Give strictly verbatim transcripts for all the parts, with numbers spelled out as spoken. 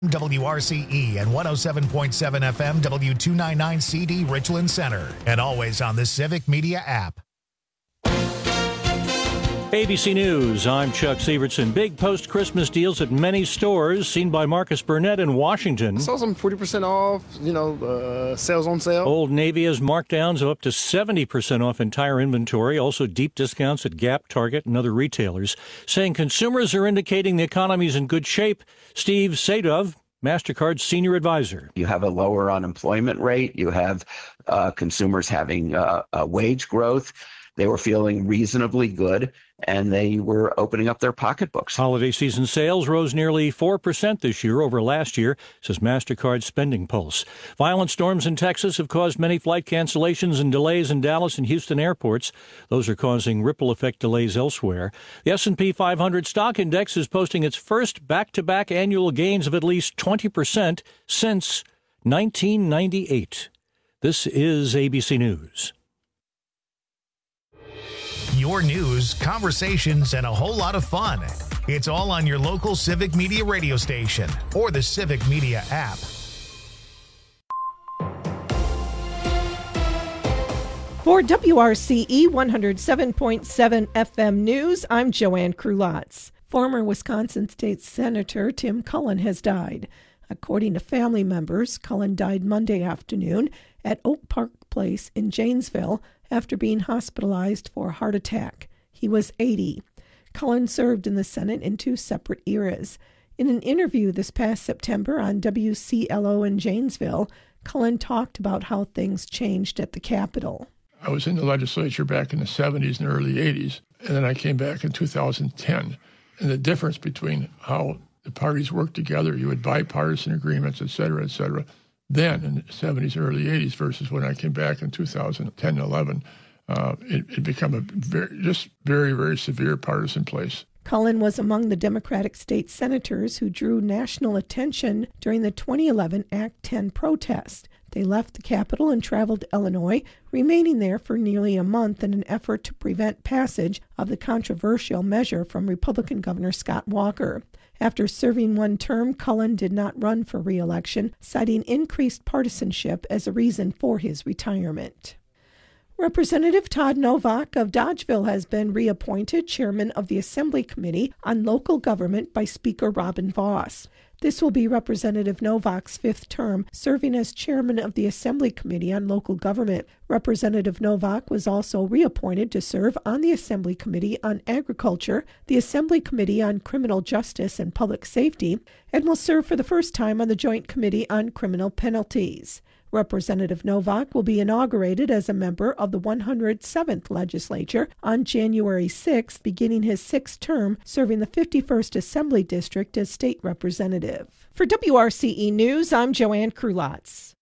W R C E and one oh seven point seven F M W two ninety-nine C D Richland Center, and always on the Civic Media app. A B C News, I'm Chuck Severson. Big post-Christmas deals at many stores, seen by Marcus Burnett in Washington. I saw some forty percent off, you know, uh, sales on sale. Old Navy has markdowns of up to seventy percent off entire inventory. Also deep discounts at Gap, Target, and other retailers, saying consumers are indicating the economy's in good shape. Steve Sadov, MasterCard's senior advisor. You have a lower unemployment rate. You have uh, consumers having uh, uh, wage growth. They were feeling reasonably good, and they were opening up their pocketbooks. Holiday season sales rose nearly four percent this year over last year, says MasterCard's Spending Pulse. Violent storms in Texas have caused many flight cancellations and delays in Dallas and Houston airports. Those are causing ripple effect delays elsewhere. The S and P five hundred stock index is posting its first back-to-back annual gains of at least twenty percent since nineteen ninety-eight. This is A B C News. Your news, conversations, and a whole lot of fun. It's all on your local Civic Media radio station or the Civic Media app. For W R C E one oh seven point seven F M News, I'm Joanne Krulotz. Former Wisconsin State Senator Tim Cullen has died. According to family members, Cullen died Monday afternoon at Oak Park Place in Janesville after being hospitalized for a heart attack. He was eighty. Cullen served in the Senate in two separate eras. In an interview this past September on W C L O in Janesville, Cullen talked about how things changed at the Capitol. I was in the legislature back in the seventies and early eighties, and then I came back in two thousand ten. And the difference between how the parties worked together, you had bipartisan agreements, et cetera, et cetera, then in the seventies, early eighties versus when I came back in two thousand ten and eleven, uh, it, it became a very, just very, very severe partisan place. Cullen was among the Democratic state senators who drew national attention during the twenty eleven Act ten protest. They left the Capitol and traveled to Illinois, remaining there for nearly a month in an effort to prevent passage of the controversial measure from Republican Governor Scott Walker. After serving one term, Cullen did not run for re-election, citing increased partisanship as a reason for his retirement. Representative Todd Novak of Dodgeville has been reappointed chairman of the Assembly Committee on Local Government by Speaker Robin Vos. This will be Representative Novak's fifth term, serving as chairman of the Assembly Committee on Local Government. Representative Novak was also reappointed to serve on the Assembly Committee on Agriculture, the Assembly Committee on Criminal Justice and Public Safety, and will serve for the first time on the Joint Committee on Criminal Penalties. Representative Novak will be inaugurated as a member of the one hundred seventh Legislature on January sixth, beginning his sixth term, serving the fifty-first Assembly District as state representative. For W R C E News, I'm Joanne Krulotz.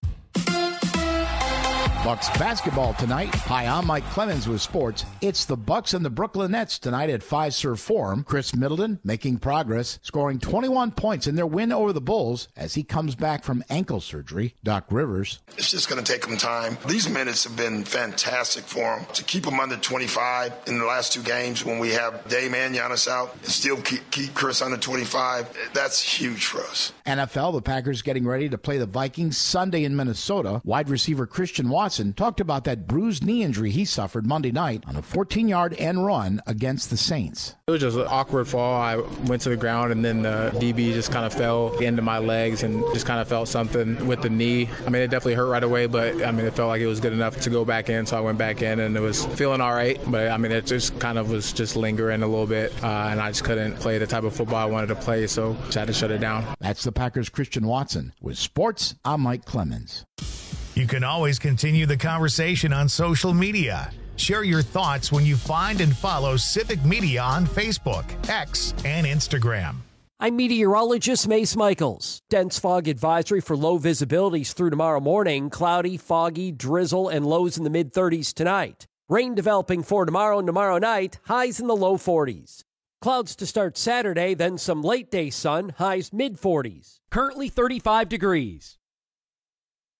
Bucks basketball tonight. Hi, I'm Mike Clemens with sports. It's the Bucks and the Brooklyn Nets tonight at Fiserv Forum. Chris Middleton making progress, scoring twenty-one points in their win over the Bulls as he comes back from ankle surgery. Doc Rivers. It's just going to take them time. These minutes have been fantastic for them. To keep them under twenty-five in the last two games when we have Dame and Giannis out, and still keep, keep Chris under twenty-five, that's huge for us. N F L, the Packers getting ready to play the Vikings Sunday in Minnesota. Wide receiver Christian Watson talked about that bruised knee injury he suffered Monday night on a fourteen-yard end run against the Saints. It was just an awkward fall. I went to the ground, and then the D B just kind of fell into my legs and just kind of felt something with the knee. I mean, it definitely hurt right away, but I mean, it felt like it was good enough to go back in, so I went back in, and it was feeling all right. But I mean, it just kind of was just lingering a little bit, uh, and I just couldn't play the type of football I wanted to play, so just had to shut it down. That's the Packers' Christian Watson. With sports, I'm Mike Clemens. You can always continue the conversation on social media. Share your thoughts when you find and follow Civic Media on Facebook, X, and Instagram. I'm meteorologist Mace Michaels. Dense fog advisory for low visibilities through tomorrow morning. Cloudy, foggy, drizzle, and lows in the mid thirties tonight. Rain developing for tomorrow and tomorrow night. Highs in the low forties. Clouds to start Saturday, then some late day sun. Highs mid forties. Currently thirty-five degrees.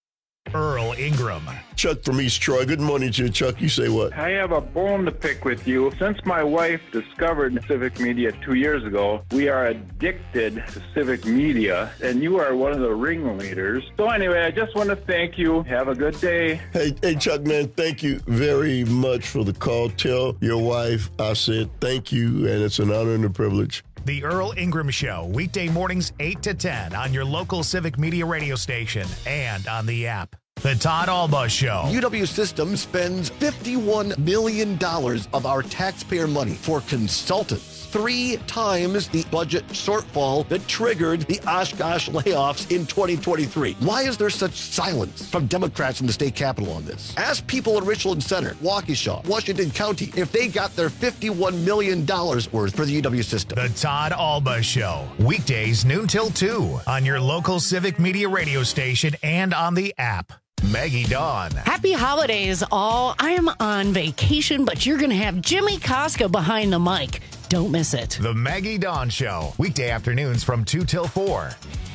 Earl Ingram. Chuck from East Troy. Good morning to you, Chuck. You say what? I have a bone to pick with you. Since my wife discovered civic media two years ago, we are addicted to civic media, and you are one of the ringleaders. So anyway, I just want to thank you. Have a good day. Hey, hey, Chuck, man, thank you very much for the call. Tell your wife I said thank you, and it's an honor and a privilege. The Earl Ingram Show, weekday mornings eight to ten on your local Civic Media radio station and on the app. The Todd Alba Show. U W Systems spends fifty-one million dollars of our taxpayer money for consultants. Three times the budget shortfall that triggered the Oshkosh layoffs in twenty twenty-three. Why is there such silence from Democrats in the state capitol on this? Ask people in Richland Center, Waukesha, Washington County, if they got their fifty-one million dollars worth for the U W system. The Todd Alba Show, weekdays noon till two on your local Civic Media radio station and on the app. Maggie Dawn. Happy holidays, all. I am on vacation, but you're going to have Jimmy Koska behind the mic. Don't miss it. The Maggie Dawn Show, weekday afternoons from two till four.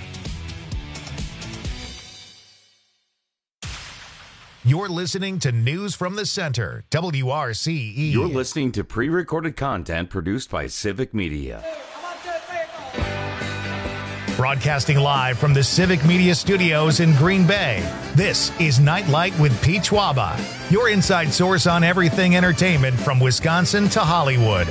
You're listening to News from the Center, W R C E. You're listening to pre-recorded content produced by Civic Media. Broadcasting live from the Civic Media Studios in Green Bay, this is Nightlight with Pete Schwaba, your inside source on everything entertainment from Wisconsin to Hollywood.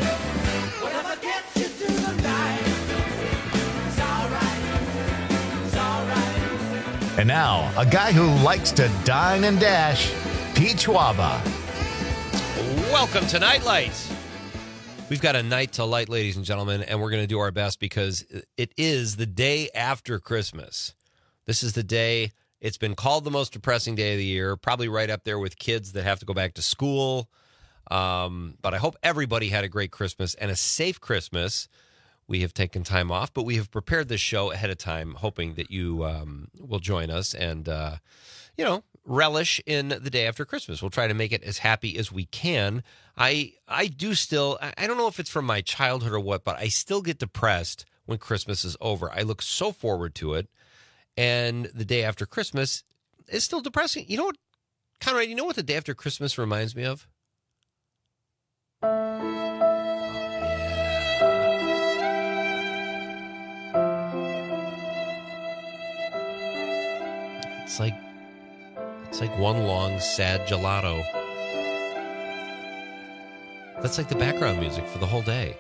And now, a guy who likes to dine and dash, Pete Schwaba. Welcome to Nightlight. We've got a night to light, ladies and gentlemen, and we're going to do our best because it is the day after Christmas. This is the day, it's been called the most depressing day of the year, probably right up there with kids that have to go back to school. Um, but I hope everybody had a great Christmas and a safe Christmas. We have taken time off, but we have prepared this show ahead of time, hoping that you um, will join us and, uh, you know, relish in the day after Christmas. We'll try to make it as happy as we can. I I do still, I don't know if it's from my childhood or what, but I still get depressed when Christmas is over. I look so forward to it, and the day after Christmas is still depressing. You know what, Conrad, you know what the day after Christmas reminds me of? It's like it's like one long sad gelato. That's like the background music for the whole day.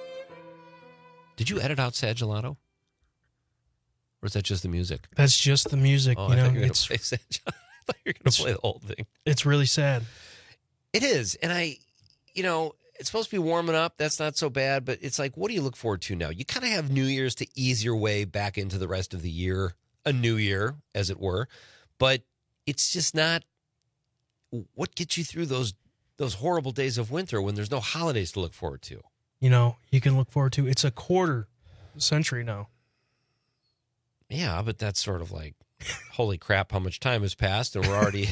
Did you edit out sad gelato? Or is that just the music? That's just the music. Oh, you I know, thought you were it's going to play sad gelato. I thought you were going to play the whole thing. It's really sad. It is. And I, you know, it's supposed to be warming up. That's not so bad. But it's like, what do you look forward to now? You kind of have New Year's to ease your way back into the rest of the year. A new year, as it were. But it's just not what gets you through those those horrible days of winter when there's no holidays to look forward to. You know, you can look forward to. It's a quarter century now. Yeah, but that's sort of like, holy crap, how much time has passed, and we're already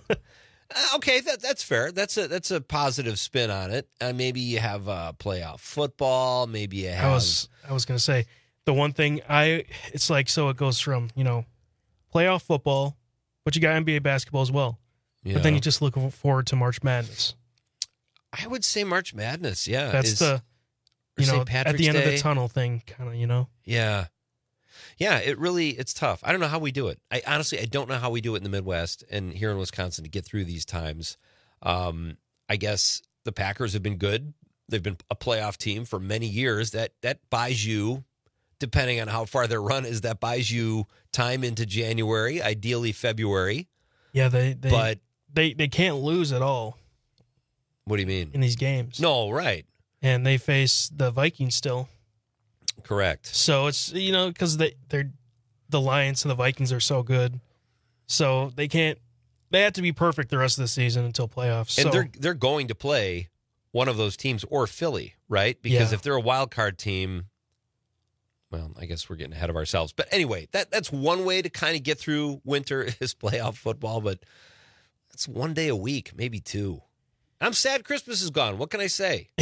okay. That that's fair. That's a that's a positive spin on it. Uh, maybe you have uh, playoff football. Maybe you have. I was I was gonna say the one thing I it's like so it goes from you know playoff football, but you got N B A basketball as well. Yeah. But then you just look forward to March Madness. I would say March Madness, yeah. That's is, the, you know, at the end Day. of the tunnel thing, kind of, you know? Yeah. Yeah, it really, it's tough. I don't know how we do it. I honestly, I don't know how we do it in the Midwest and here in Wisconsin to get through these times. Um, I guess the Packers have been good. They've been a playoff team for many years. That that buys you, depending on how far their run is, that buys you time into January, ideally February. Yeah, they they but, they, they can't lose at all. What do you mean? In these games. No, right. And they face the Vikings still. Correct. So it's, you know, because they, they're the Lions and the Vikings are so good. So they can't, they have to be perfect the rest of the season until playoffs. And so, they're they're going to play one of those teams or Philly, right? Because yeah. if they're a wild card team, well, I guess we're getting ahead of ourselves. But anyway, that that's one way to kind of get through winter is playoff football, but that's one day a week, maybe two. I'm sad Christmas is gone. What can I say?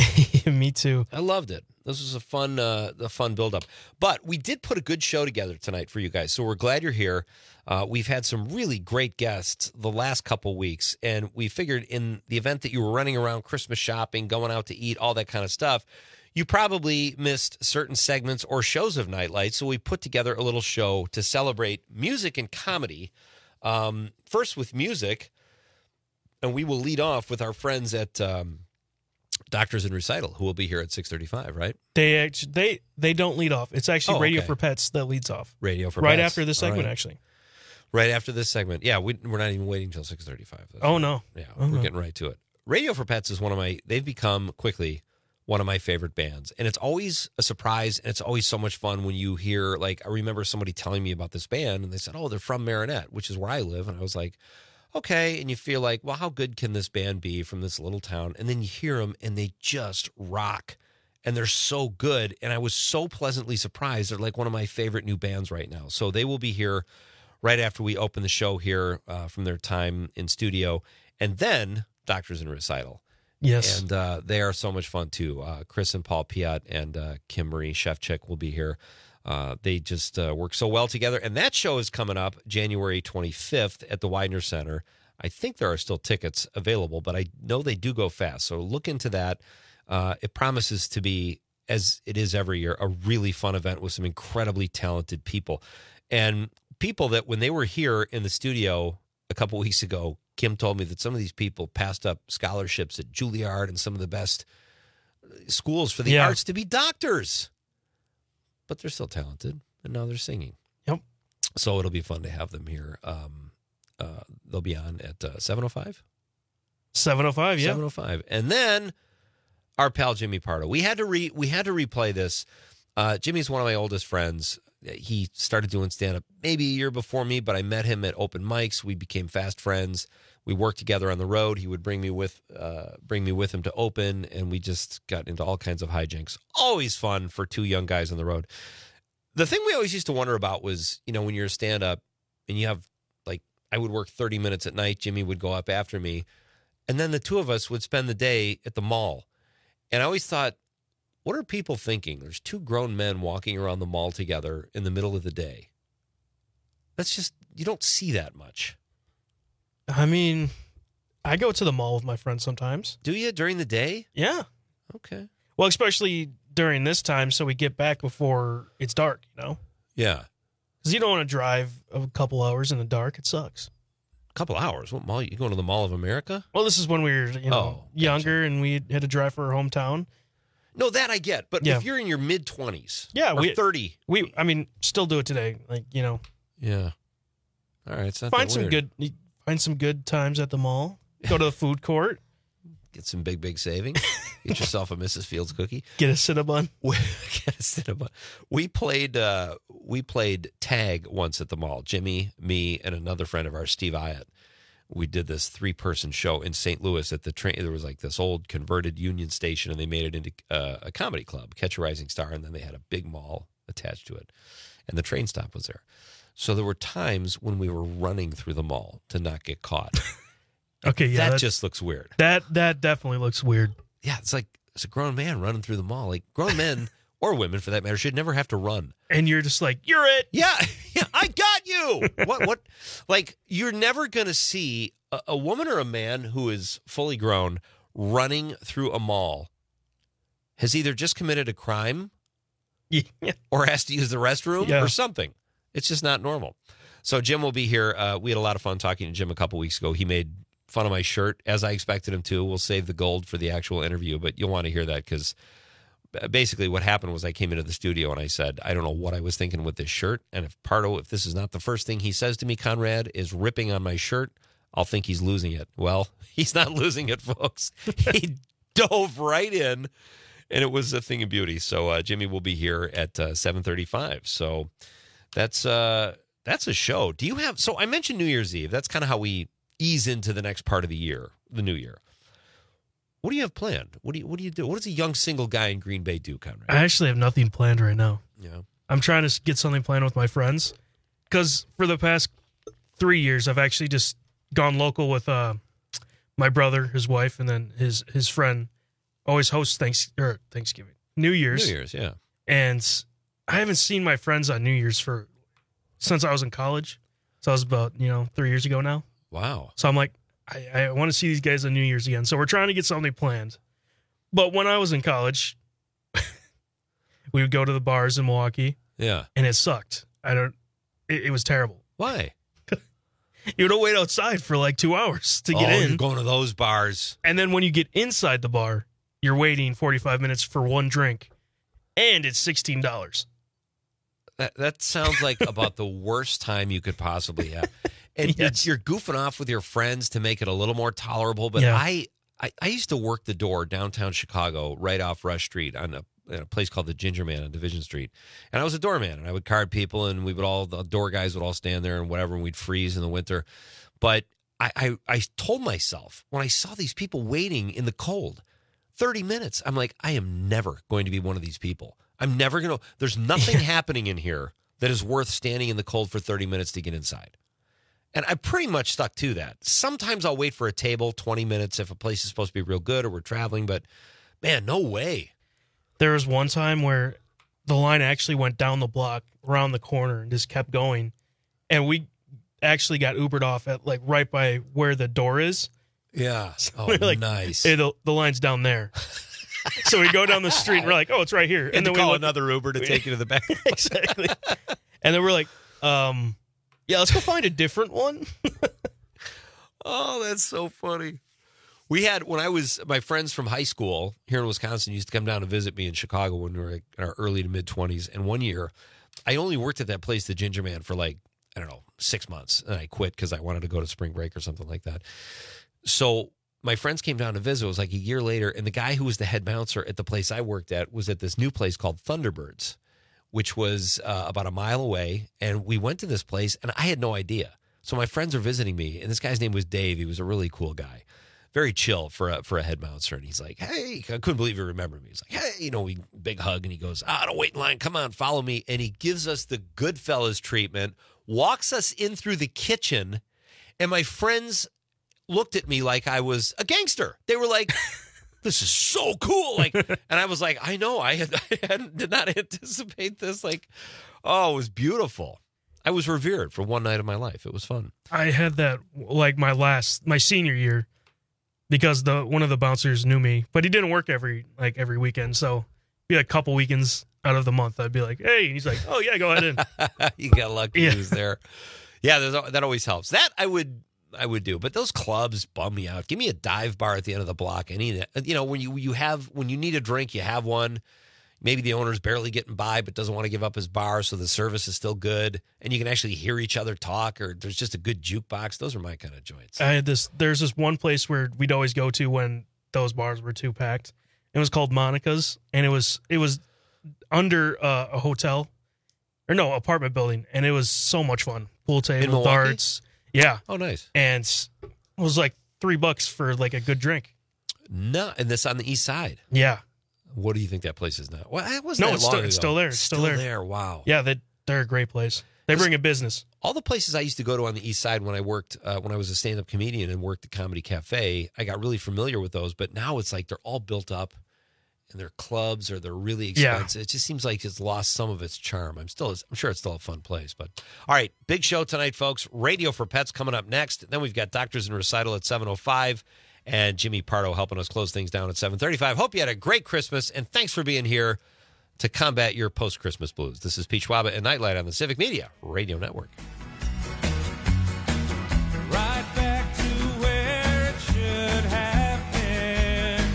Me too. I loved it. This was a fun, uh, a fun build-up. But we did put a good show together tonight for you guys, so we're glad you're here. Uh, we've had some really great guests the last couple weeks, and we figured in the event that you were running around Christmas shopping, going out to eat, all that kind of stuff, you probably missed certain segments or shows of Nightlight, so we put together a little show to celebrate music and comedy. Um, first with music, and we will lead off with our friends at... Um, Doctors in Recital, who will be here at six thirty-five, right? They actually, they they don't lead off. It's actually Oh, Radio okay. for Pets that leads off. Radio for right Pets. after this All segment, right. actually. Right after this segment. Yeah, we, we're not even waiting until six thirty-five. That's Oh, right. no. Yeah, Oh, we're no. getting right to it. Radio for Pets is one of my, they've become quickly one of my favorite bands. And it's always a surprise, and it's always so much fun when you hear, like, I remember somebody telling me about this band, and they said, oh, they're from Marinette, which is where I live. And I was like, okay, and you feel like, well, how good can this band be from this little town? And then you hear them, and they just rock, and they're so good. And I was so pleasantly surprised. They're like one of my favorite new bands right now. So they will be here right after we open the show here uh, from their time in studio, and then Doctors in Recital. Yes. And uh, they are so much fun, too. Uh, Chris and Paul Piat and uh, Kim Marie Shevchik will be here. Uh, they just uh, work so well together. And that show is coming up January twenty-fifth at the Widener Center. I think there are still tickets available, but I know they do go fast. So look into that. Uh, it promises to be, as it is every year, a really fun event with some incredibly talented people. And people that when they were here in the studio a couple weeks ago, Kim told me that some of these people passed up scholarships at Juilliard and some of the best schools for the Yeah. arts to be doctors. But they're still talented, and now they're singing. Yep. So it'll be fun to have them here. Um, uh, they'll be on at uh, seven oh five? seven oh five, yeah. seven oh five. And then our pal Jimmy Pardo. We had to re we had to replay this. Uh, Jimmy's one of my oldest friends. He started doing stand-up maybe a year before me, but I met him at open mics. We became fast friends. We worked together on the road. He would bring me with uh, bring me with him to open, and we just got into all kinds of hijinks. Always fun for two young guys on the road. The thing we always used to wonder about was, you know, when you're a stand-up and you have, like, I would work thirty minutes at night. Jimmy would go up after me, and then the two of us would spend the day at the mall. And I always thought, what are people thinking? There's two grown men walking around the mall together in the middle of the day. That's just, you don't see that much. I mean, I go to the mall with my friends sometimes. Do you during the day? Yeah. Okay. Well, especially during this time, so we get back before it's dark, you know? Yeah. Because you don't want to drive a couple hours in the dark. It sucks. A couple hours? What mall? You going to the Mall of America? Well, this is when we were, you know, Oh, younger and we had to drive for our hometown. No, that I get. But Yeah. if you're in your mid-twenties Yeah, or we thirty. We, I mean, still do it today. Like, you know, Yeah. All right. It's not find that some weird. good, find some good times at the mall. Go to the food court. Get some big, big savings. Get yourself a Missus Fields cookie. Get a Cinnabon. Get a Cinnabon. We played, uh, we played tag once at the mall. Jimmy, me, and another friend of ours, Steve Iott. We did this three-person show in Saint Louis at the train. There was like this old converted Union Station, and they made it into uh, a comedy club, Catch a Rising Star, and then they had a big mall attached to it, and the train stop was there. So there were times when we were running through the mall to not get caught. Okay, yeah, that, that- just looks weird. That that definitely looks weird. Yeah, it's like it's a grown man running through the mall. Like grown men or women, for that matter, should never have to run. And you're just like, you're it. Yeah, yeah, I got you. What? What? Like you're never gonna see a, a woman or a man who is fully grown running through a mall has either just committed a crime, yeah. or has to use the restroom, Yeah. or something. It's just not normal. So Jim will be here. Uh, we had a lot of fun talking to Jim a couple weeks ago. He made fun of my shirt, as I expected him to. We'll save the gold for the actual interview, but you'll want to hear that because basically what happened was I came into the studio and I said, I don't know what I was thinking with this shirt. And if Pardo, if this is not the first thing he says to me, Conrad, is ripping on my shirt, I'll think he's losing it. Well, he's not losing it, folks. He dove right in, and it was a thing of beauty. So uh, Jimmy will be here at uh, seven thirty-five. So that's uh, that's a show. Do you have? So I mentioned New Year's Eve. That's kind of how we ease into the next part of the year, the new year. What do you have planned? What do you What do you do? What does a young single guy in Green Bay do, Conrad? I actually have nothing planned right now. Yeah. I'm trying to get something planned with my friends because for the past three years, I've actually just gone local with uh, my brother, his wife, and then his his friend always host thanks or Thanksgiving, New Year's. New Year's, yeah. And I haven't seen my friends on New Year's for since I was in college. So that was about, you know, three years ago now. Wow. So I'm like, I, I want to see these guys on New Year's again. So we're trying to get something planned. But when I was in college, we would go to the bars in Milwaukee. Yeah. And it sucked. I don't, it, it was terrible. Why? You would wait outside for like two hours to get oh, in. You're going to those bars. And then when you get inside the bar, you're waiting forty-five minutes for one drink. And it's sixteen dollars. That that sounds like about the worst time you could possibly have. And Yes. you're goofing off with your friends to make it a little more tolerable. But Yeah. I, I, I used to work the door downtown Chicago, right off Rush Street, on a, in a place called the Ginger Man on Division Street. And I was a doorman, and I would card people, and we would all, the door guys would all stand there and whatever, and we'd freeze in the winter. But I, I, I told myself, when I saw these people waiting in the cold, thirty minutes, I'm like, I am never going to be one of these people. I'm never going to, there's nothing happening in here that is worth standing in the cold for thirty minutes to get inside. And I pretty much stuck to that. Sometimes I'll wait for a table, twenty minutes, if a place is supposed to be real good or we're traveling, but man, no way. There was one time where the line actually went down the block, around the corner, and just kept going. And we actually got Ubered off at like right by where the door is. Yeah. So Oh, we're like, nice. Hey, the, the line's down there. So we go down the street and we're like, oh, it's right here. And, then to we call look- another Uber to take you to the back. Exactly. And then we're like, um, yeah, let's go find a different one. Oh, that's so funny. We had, when I was, my friends from high school here in Wisconsin used to come down to visit me in Chicago when we were in our early to mid twenties. And one year, I only worked at that place, the Ginger Man, for like, I don't know, six months. And I quit because I wanted to go to spring break or something like that. So my friends came down to visit. It was like a year later. And the guy who was the head bouncer at the place I worked at was at this new place called Thunderbirds, which was uh, about a mile away. And we went to this place, and I had no idea. So my friends are visiting me, and this guy's name was Dave. He was a really cool guy. Very chill for a, for a head bouncer. And he's like, hey, I couldn't believe he remembered me. He's like, hey, you know, we big hug. And he goes, ah, don't wait in line. Come on, follow me. And he gives us the Goodfellas treatment, walks us in through the kitchen. And my friends looked at me like I was a gangster. They were like, this is so cool. Like, and I was like, I know, I, had, I had, did not anticipate this. Like, oh, it was beautiful. I was revered for one night of my life. It was fun. I had that like my last, my senior year. Because the one of the bouncers knew me, but he didn't work every like every weekend. So be like a couple weekends out of the month, I'd be like, "Hey," and he's like, "Oh yeah, go ahead in." You got lucky Yeah. he was there. Yeah, there's, that always helps. That I would I would do, but those clubs bum me out. Give me a dive bar at the end of the block. I need it. You know, when you you have when you need a drink, you have one. Maybe the owner's barely getting by, but doesn't want to give up his bar, so the service is still good, and you can actually hear each other talk, or there's just a good jukebox. Those are my kind of joints. I had this. There's this one place where we'd always go to when those bars were too packed. It was called Monica's, and it was it was under uh, a hotel, or no apartment building, and it was so much fun. Pool table, Milwaukee? darts, yeah. Oh, nice. And it was like three bucks for like a good drink. No, and this on the east side. Yeah. What do you think that place is now? Well, it wasn't No, that it's long still, ago. it's still there. It's still, there. Wow. Yeah, they they're a great place. They bring a business. All the places I used to go to on the east side when I worked, uh, when I was a stand-up comedian and worked at Comedy Cafe, I got really familiar with those. But now it's like they're all built up, and they're clubs or they're really expensive. Yeah. It just seems like it's lost some of its charm. I'm still, I'm sure it's still a fun place. But all right, big show tonight, folks. Radio for Pets coming up next. Then we've got Doctors in Recital at seven oh five. And Jimmy Pardo helping us close things down at seven thirty-five. Hope you had a great Christmas, and thanks for being here to combat your post-Christmas blues. This is Pete Schwaba and Nightlight on the Civic Media Radio Network. Right back to where it should have been.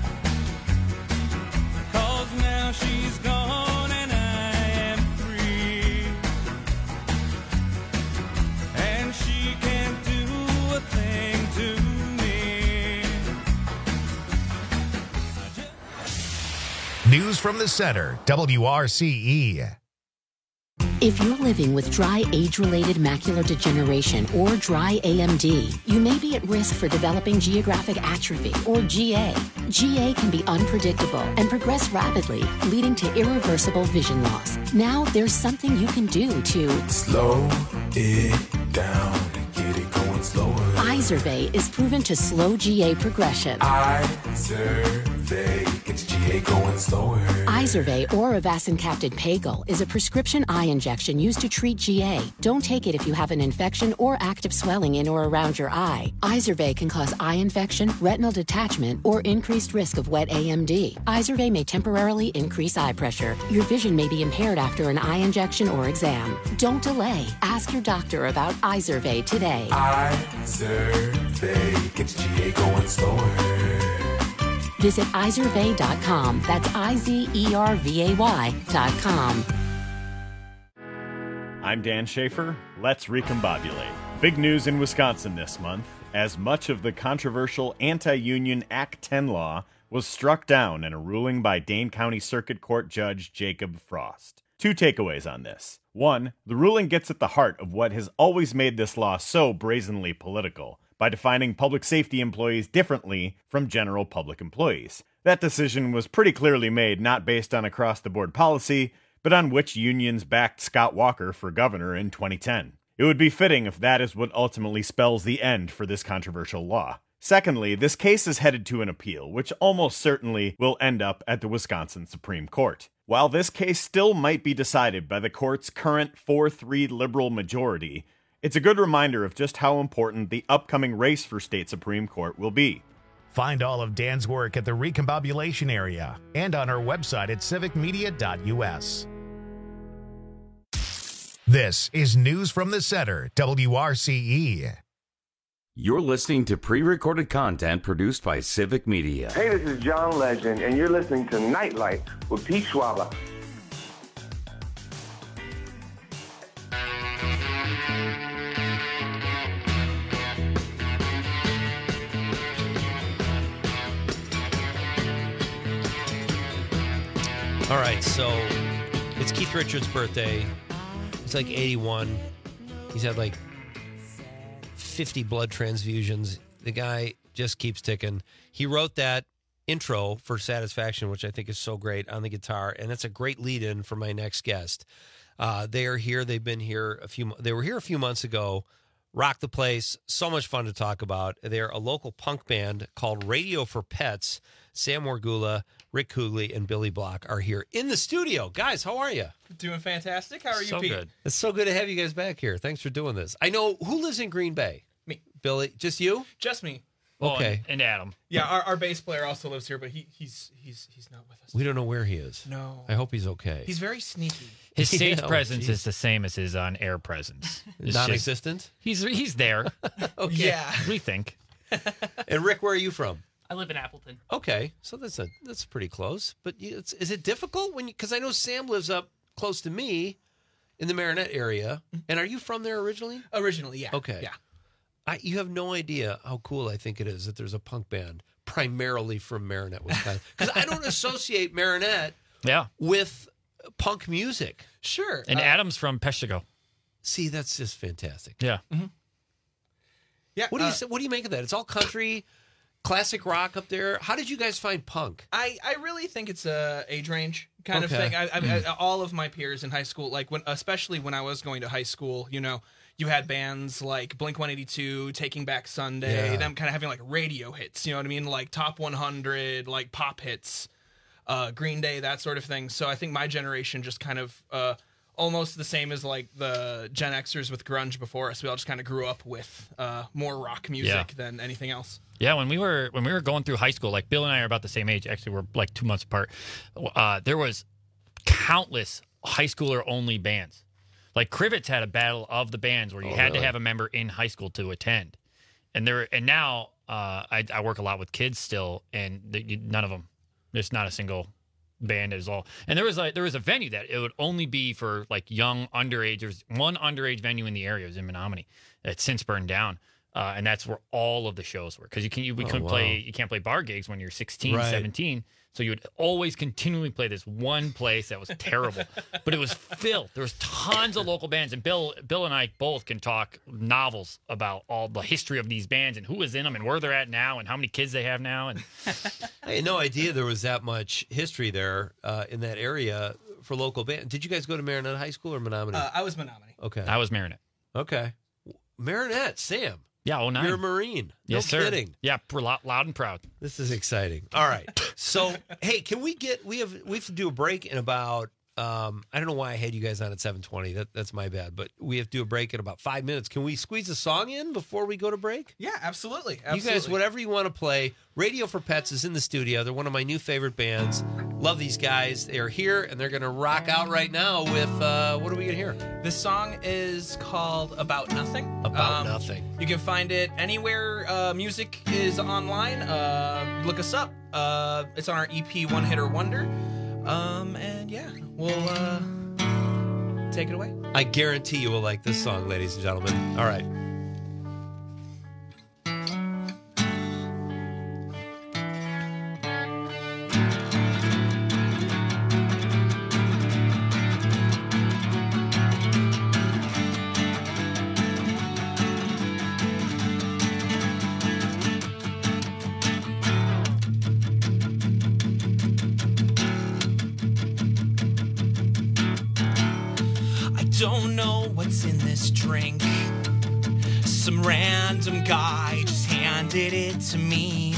'Cause now she's gone and I am free. And she can't do a thing to me. News from the center, W R C E. If you're living with dry age-related macular degeneration or dry A M D, you may be at risk for developing geographic atrophy or G A. G A can be unpredictable and progress rapidly, leading to irreversible vision loss. Now there's something you can do to slow it down and get it going slower. Eyes Izervay is proven to slow G A progression. Izervay gets G A going slower. Izervay or Avastin-capted Pagel is a prescription eye injection used to treat G A. Don't take it if you have an infection or active swelling in or around your eye. Izervay can cause eye infection, retinal detachment, or increased risk of wet A M D. Izervay may temporarily increase eye pressure. Your vision may be impaired after an eye injection or exam. Don't delay. Ask your doctor about Izervay today. Izervay gets G A going slower. Visit Izervay dot com. That's I Z E R V A Y dot com. I'm Dan Schaefer. Let's recombobulate. Big news in Wisconsin this month, as much of the controversial anti-union Act ten law was struck down in a ruling by Dane County Circuit Court Judge Jacob Frost. Two takeaways on this. One, the ruling gets at the heart of what has always made this law so brazenly political, by defining public safety employees differently from general public employees. That decision was pretty clearly made not based on across-the-board policy, but on which unions backed Scott Walker for governor in twenty ten. It would be fitting if that is what ultimately spells the end for this controversial law. Secondly, this case is headed to an appeal, which almost certainly will end up at the Wisconsin Supreme Court. While this case still might be decided by the court's current four three liberal majority, it's a good reminder of just how important the upcoming race for state Supreme Court will be. Find all of Dan's work at the Recombobulation area and on our website at civic media dot U S. This is News from the Center, W R C E. You're listening to pre-recorded content produced by Civic Media. Hey, this is John Legend, and you're listening to Nightlight with Pete Schwaba. All right, so it's Keith Richards' birthday. He's like eighty-one. He's had like fifty blood transfusions. The guy just keeps ticking. He wrote that intro for Satisfaction, which I think is so great, on the guitar, and it's a great lead-in for my next guest. Uh, they are here. They've been here a few. They were here a few months ago. Rock the place. So much fun to talk about. They're a local punk band called Radio for Pets. Sam Morgula, Rick Kugley, and Billy Block are here in the studio. Guys, how are you? Doing fantastic. How are so you, Pete? Good. It's so good to have you guys back here. Thanks for doing this. I know, who lives in Green Bay? Me. Billy, just you? Just me. Okay. Oh, and, and Adam. Yeah, our, our bass player also lives here, but he he's he's he's not with us. We don't know where he is. No. I hope he's okay. He's very sneaky. His stage Yeah, oh, presence geez. is the same as his on-air presence. It's Non-existent? just- he's he's there. Okay. Yeah. We think. And Rick, where are you from? I live in Appleton. Okay, so that's a that's pretty close. But you- it's, is it difficult when you? Because I know Sam lives up close to me, in the Marinette area. And are you from there originally? Originally, yeah. Okay. Yeah. I, you have no idea how cool I think it is that there's a punk band primarily from Marinette, Wisconsin. Because I don't associate Marinette Yeah. with punk music. Sure. And Uh, Adam's from Peshtigo. See, that's just fantastic. Yeah. Yeah. What do you uh, say, what do you make of that? It's all country, classic rock up there. How did you guys find punk? I, I really think it's a age range kind Okay. of thing. I, I mean, I, all of my peers in high school, like when, especially when I was going to high school, you know, you had bands like Blink one eighty-two, Taking Back Sunday, Yeah. them kind of having like radio hits, you know what I mean? Like top one hundred, like pop hits, uh, Green Day, that sort of thing. So I think my generation just kind of uh, almost the same as like the Gen Xers with grunge before us. We all just kind of grew up with uh, more rock music Yeah. than anything else. Yeah, when we were when we were going through high school, like Bill and I are about the same age. Actually, we're like two months apart. Uh, there was countless high schooler only bands. Like Crivets had a battle of the bands where you Oh, had really? to have a member in high school to attend. And there and now uh, I, I work a lot with kids still, and the, you, none of them. There's not a single band is all. And there was like there was a venue that it would only be for like young underage. There's one underage venue in the area. It was in Menominee. It's since burned down. Uh, and that's where all of the shows were, because you can you, we Oh, couldn't wow. play you can't play bar gigs when you're sixteen, Right. seventeen. So you would always continually play this one place that was terrible, but it was filled. There was tons of local bands, and Bill Bill and I both can talk novels about all the history of these bands and who was in them and where they're at now and how many kids they have now. And I had no idea there was that much history there uh, in that area for local bands. Did you guys go to Marinette High School or Menominee? Uh, I was Menominee. okay. I was Marinette. Okay. Marinette, Sam. Yeah, oh nine. You're a Marine. Yes, no sir. kidding. Yeah, pr- loud, loud and proud. This is exciting. All right. So, hey, can we get we have we have to do a break in about um I don't know why I had you guys on at seven twenty. That that's my bad. But we have to do a break in about five minutes. Can we squeeze a song in before we go to break? Yeah, absolutely. You guys, whatever you want to play. Radio for Pets is in the studio. They're one of my new favorite bands. Love these guys. They are here, and they're going to rock out right now with, uh, what are we going to hear? This song is called About Nothing. About Um, Nothing. You can find it anywhere uh, music is online. Uh, look us up. Uh, it's on our E P One Hitter Wonder. Um, and yeah, we'll uh, take it away. I guarantee you will like this song, ladies and gentlemen. All right. Don't know what's in this drink. Some random guy just handed it to me.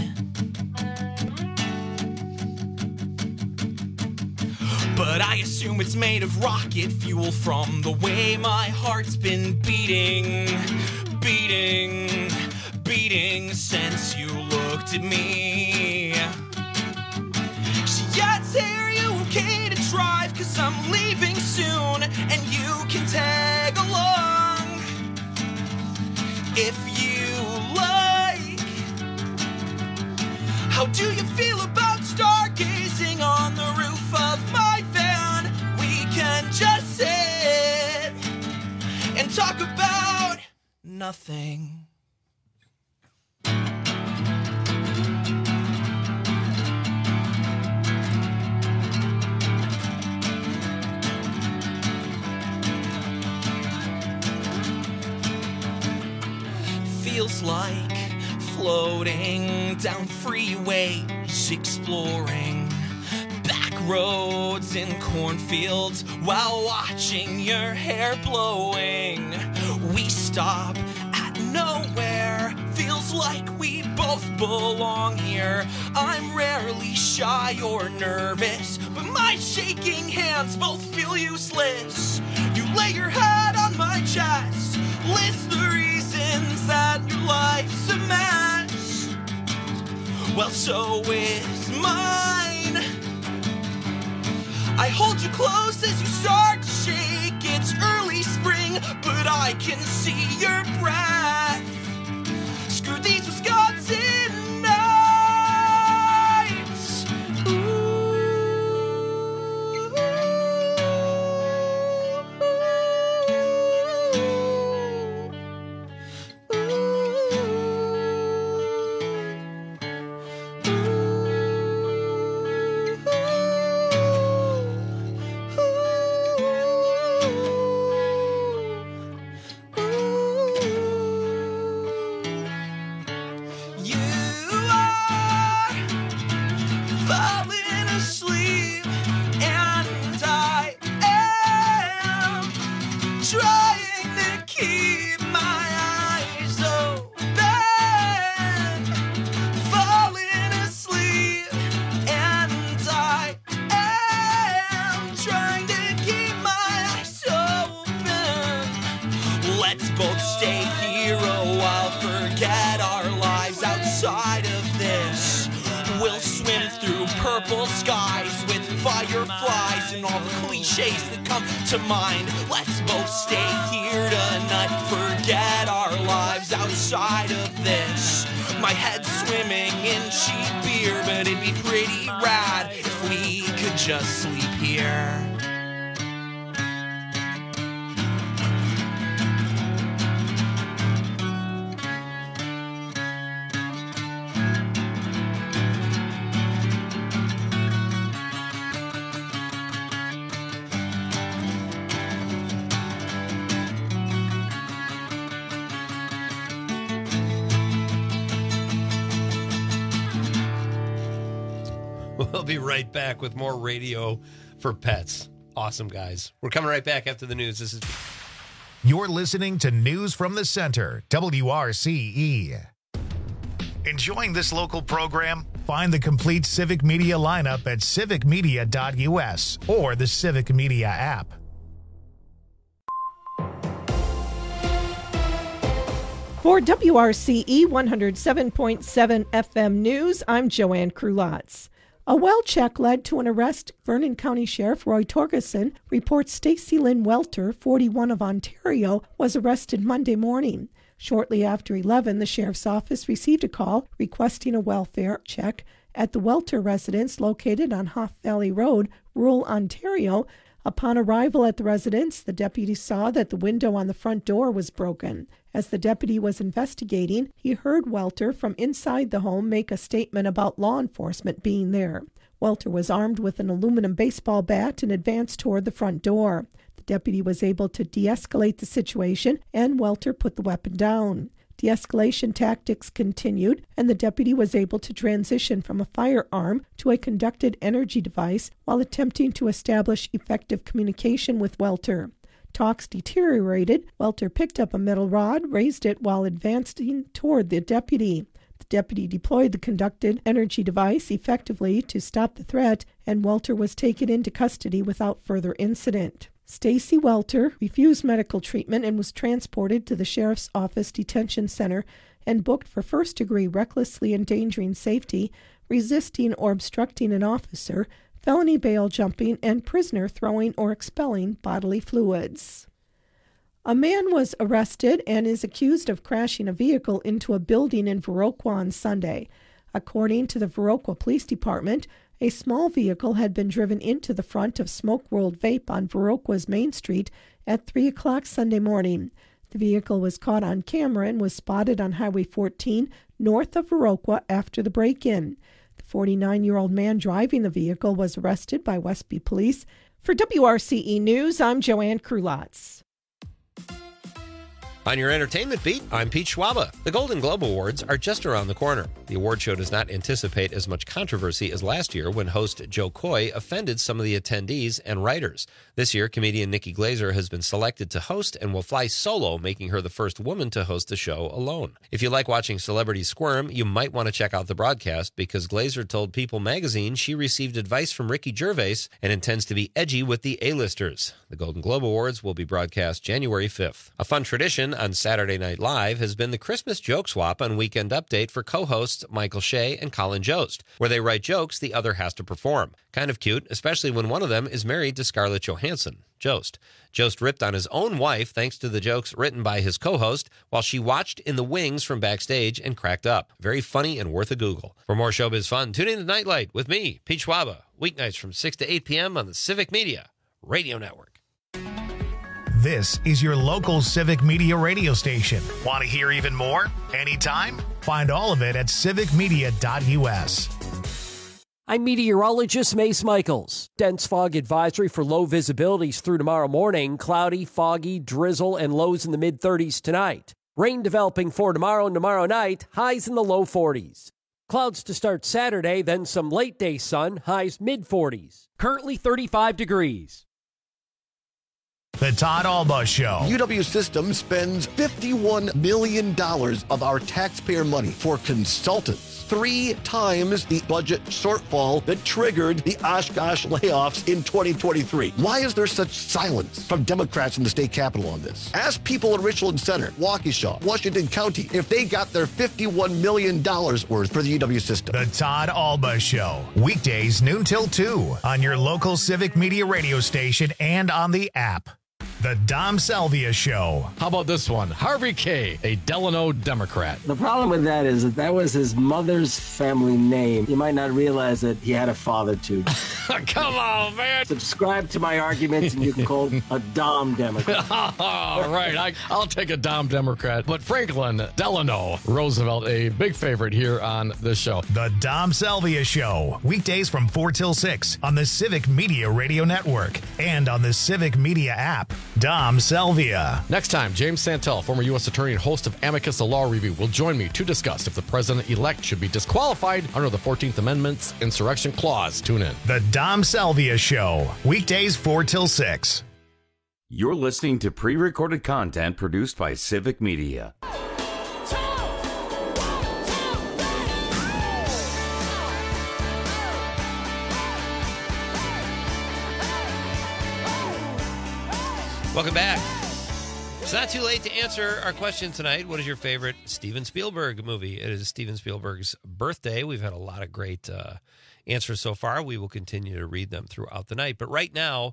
But I assume it's made of rocket fuel from the way my heart's been beating, beating, beating since you looked at me. She asks, hey, are you okay to drive? Cause I'm leaving soon and you can tag along if you like. How do you feel about stargazing on the roof of my van? We can just sit and talk about nothing. Feels like floating down freeways, exploring back roads in cornfields while watching your hair blowing. We stop at nowhere, feels like we both belong here. I'm rarely shy or nervous, but my shaking hands both feel useless. You lay your head on my chest, list the reasons that your life's a mess. Well, so is mine. I hold you close as you start to shake. It's early spring, but I can see your breath. Screw these Wisconsin nights. To mind, let's both stay here tonight. Forget our lives outside of this. My head's swimming in cheap beer, but it'd be pretty rad if we could just sleep here. We'll be right back with more Radio for Pets. Awesome, guys. We're coming right back after the news. This is... You're listening to News from the Center, W R C E. Enjoying this local program? Find the complete Civic Media lineup at civic media dot U S or the Civic Media app. For W R C E one oh seven point seven F M News, I'm Joanne Krulotz. A well check led to an arrest. Vernon County Sheriff Roy Torgerson reports Stacy Lynn Welter, forty-one, of Ontario, was arrested Monday morning. Shortly after eleven, the sheriff's office received a call requesting a welfare check at the Welter residence located on Hoff Valley Road, rural Ontario. Upon arrival at the residence, the deputy saw that the window on the front door was broken. As the deputy was investigating, he heard Welter from inside the home make a statement about law enforcement being there. Welter was armed with an aluminum baseball bat and advanced toward the front door. The deputy was able to de-escalate the situation, and Welter put the weapon down. De-escalation tactics continued, and the deputy was able to transition from a firearm to a conducted energy device while attempting to establish effective communication with Welter. Talks deteriorated. Welter picked up a metal rod, raised it while advancing toward the deputy. The deputy deployed the conducted energy device effectively to stop the threat, and Welter was taken into custody without further incident. Stacy Welter refused medical treatment and was transported to the Sheriff's Office Detention Center and booked for first-degree recklessly endangering safety, resisting or obstructing an officer, felony bail jumping, and prisoner throwing or expelling bodily fluids. A man was arrested and is accused of crashing a vehicle into a building in Viroqua on Sunday. According to the Viroqua Police Department, a small vehicle had been driven into the front of Smoke World Vape on Viroqua's Main Street at three o'clock Sunday morning. The vehicle was caught on camera and was spotted on Highway fourteen north of Viroqua after the break-in. The forty-nine-year-old man driving the vehicle was arrested by Westby Police. For W R C E News, I'm Joanne Krulotz. On your entertainment beat, I'm Pete Schwaba. The Golden Globe Awards are just around the corner. The award show does not anticipate as much controversy as last year when host Joe Coy offended some of the attendees and writers. This year, comedian Nikki Glaser has been selected to host and will fly solo, making her the first woman to host a show alone. If you like watching celebrities squirm, you might want to check out the broadcast because Glaser told People magazine she received advice from Ricky Gervais and intends to be edgy with the A-listers. The Golden Globe Awards will be broadcast January fifth. A fun tradition on Saturday Night Live has been the Christmas joke swap on Weekend Update for co-hosts Michael Shea and Colin Jost, where they write jokes the other has to perform. Kind of cute, especially when one of them is married to Scarlett Johansson, Jost. Jost ripped on his own wife thanks to the jokes written by his co-host while she watched in the wings from backstage and cracked up. Very funny and worth a Google. For more showbiz fun, tune in to Nightlight with me, Pete Schwaba, weeknights from six to eight p.m. on the Civic Media Radio Network. This is your local Civic Media radio station. Want to hear even more? Anytime? Find all of it at civic media dot U S. I'm meteorologist Mace Michaels. Dense fog advisory for low visibilities through tomorrow morning. Cloudy, foggy, drizzle, and lows in the mid thirties tonight. Rain developing for tomorrow and tomorrow night. Highs in the low forties. Clouds to start Saturday, then some late day sun. Highs mid forties. Currently thirty-five degrees. The Todd Alba Show. U W Systems spends fifty-one million dollars of our taxpayer money for consultants, three times the budget shortfall that triggered the Oshkosh layoffs in twenty twenty-three. Why is there such silence from Democrats in the state capitol on this? Ask people in Richland Center, Waukesha, Washington County if they got their fifty-one million dollars worth for the U W system. The Todd Alba Show. Weekdays noon till two on your local Civic Media radio station and on the app. The Dom Salvia Show. How about this one? Harvey Kaye, a Delano Democrat. The problem with that is that that was his mother's family name. You might not realize that he had a father too. Come on, man. Subscribe to my arguments and you can call him a Dom Democrat. All right, I, I'll take a Dom Democrat. But Franklin Delano Roosevelt, a big favorite here on this show. The Dom Salvia Show. Weekdays from four till six on the Civic Media Radio Network and on the Civic Media app. Dom Salvia. Next time, James Santel, former U S attorney and host of Amicus, a law review, will join me to discuss if the president-elect should be disqualified under the fourteenth Amendment's insurrection clause. Tune in. The Dom Salvia Show. Weekdays four till six. You're listening to pre-recorded content produced by Civic Media. Welcome back. It's not too late to answer our question tonight. What is your favorite Steven Spielberg movie? It is Steven Spielberg's birthday. We've had a lot of great uh, answers so far. We will continue to read them throughout the night. But right now,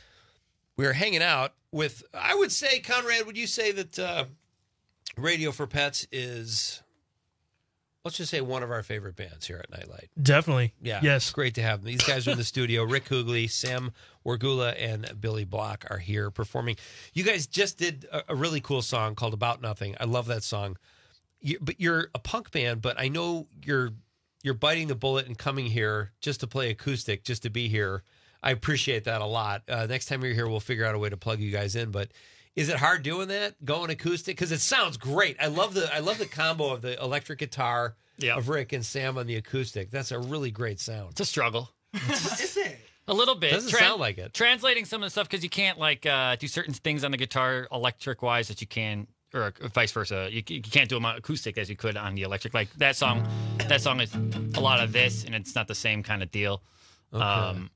we're hanging out with, I would say, Conrad, would you say that uh, Radio for Pets is, let's just say, one of our favorite bands here at Nightlight? Definitely. Yeah. Yes. It's great to have them. These guys are in the studio. Rick Hoogley, Sam Wargula, and Billy Block are here performing. You guys just did a, a really cool song called About Nothing. I love that song. You, but you're a punk band, but I know you're you're biting the bullet and coming here just to play acoustic, just to be here. I appreciate that a lot. Uh, next time you're here, we'll figure out a way to plug you guys in. But is it hard doing that, going acoustic? Because it sounds great. I love the I love the combo of the electric guitar Yep. of Rick and Sam on the acoustic. That's a really great sound. It's a struggle. Is it? A little bit. Doesn't sound like it. Translating some of the stuff because you can't like uh, do certain things on the guitar electric wise that you can, or vice versa. You, you can't do them on acoustic as you could on the electric. Like that song, that song is a lot of this, and it's not the same kind of deal. Okay. Um,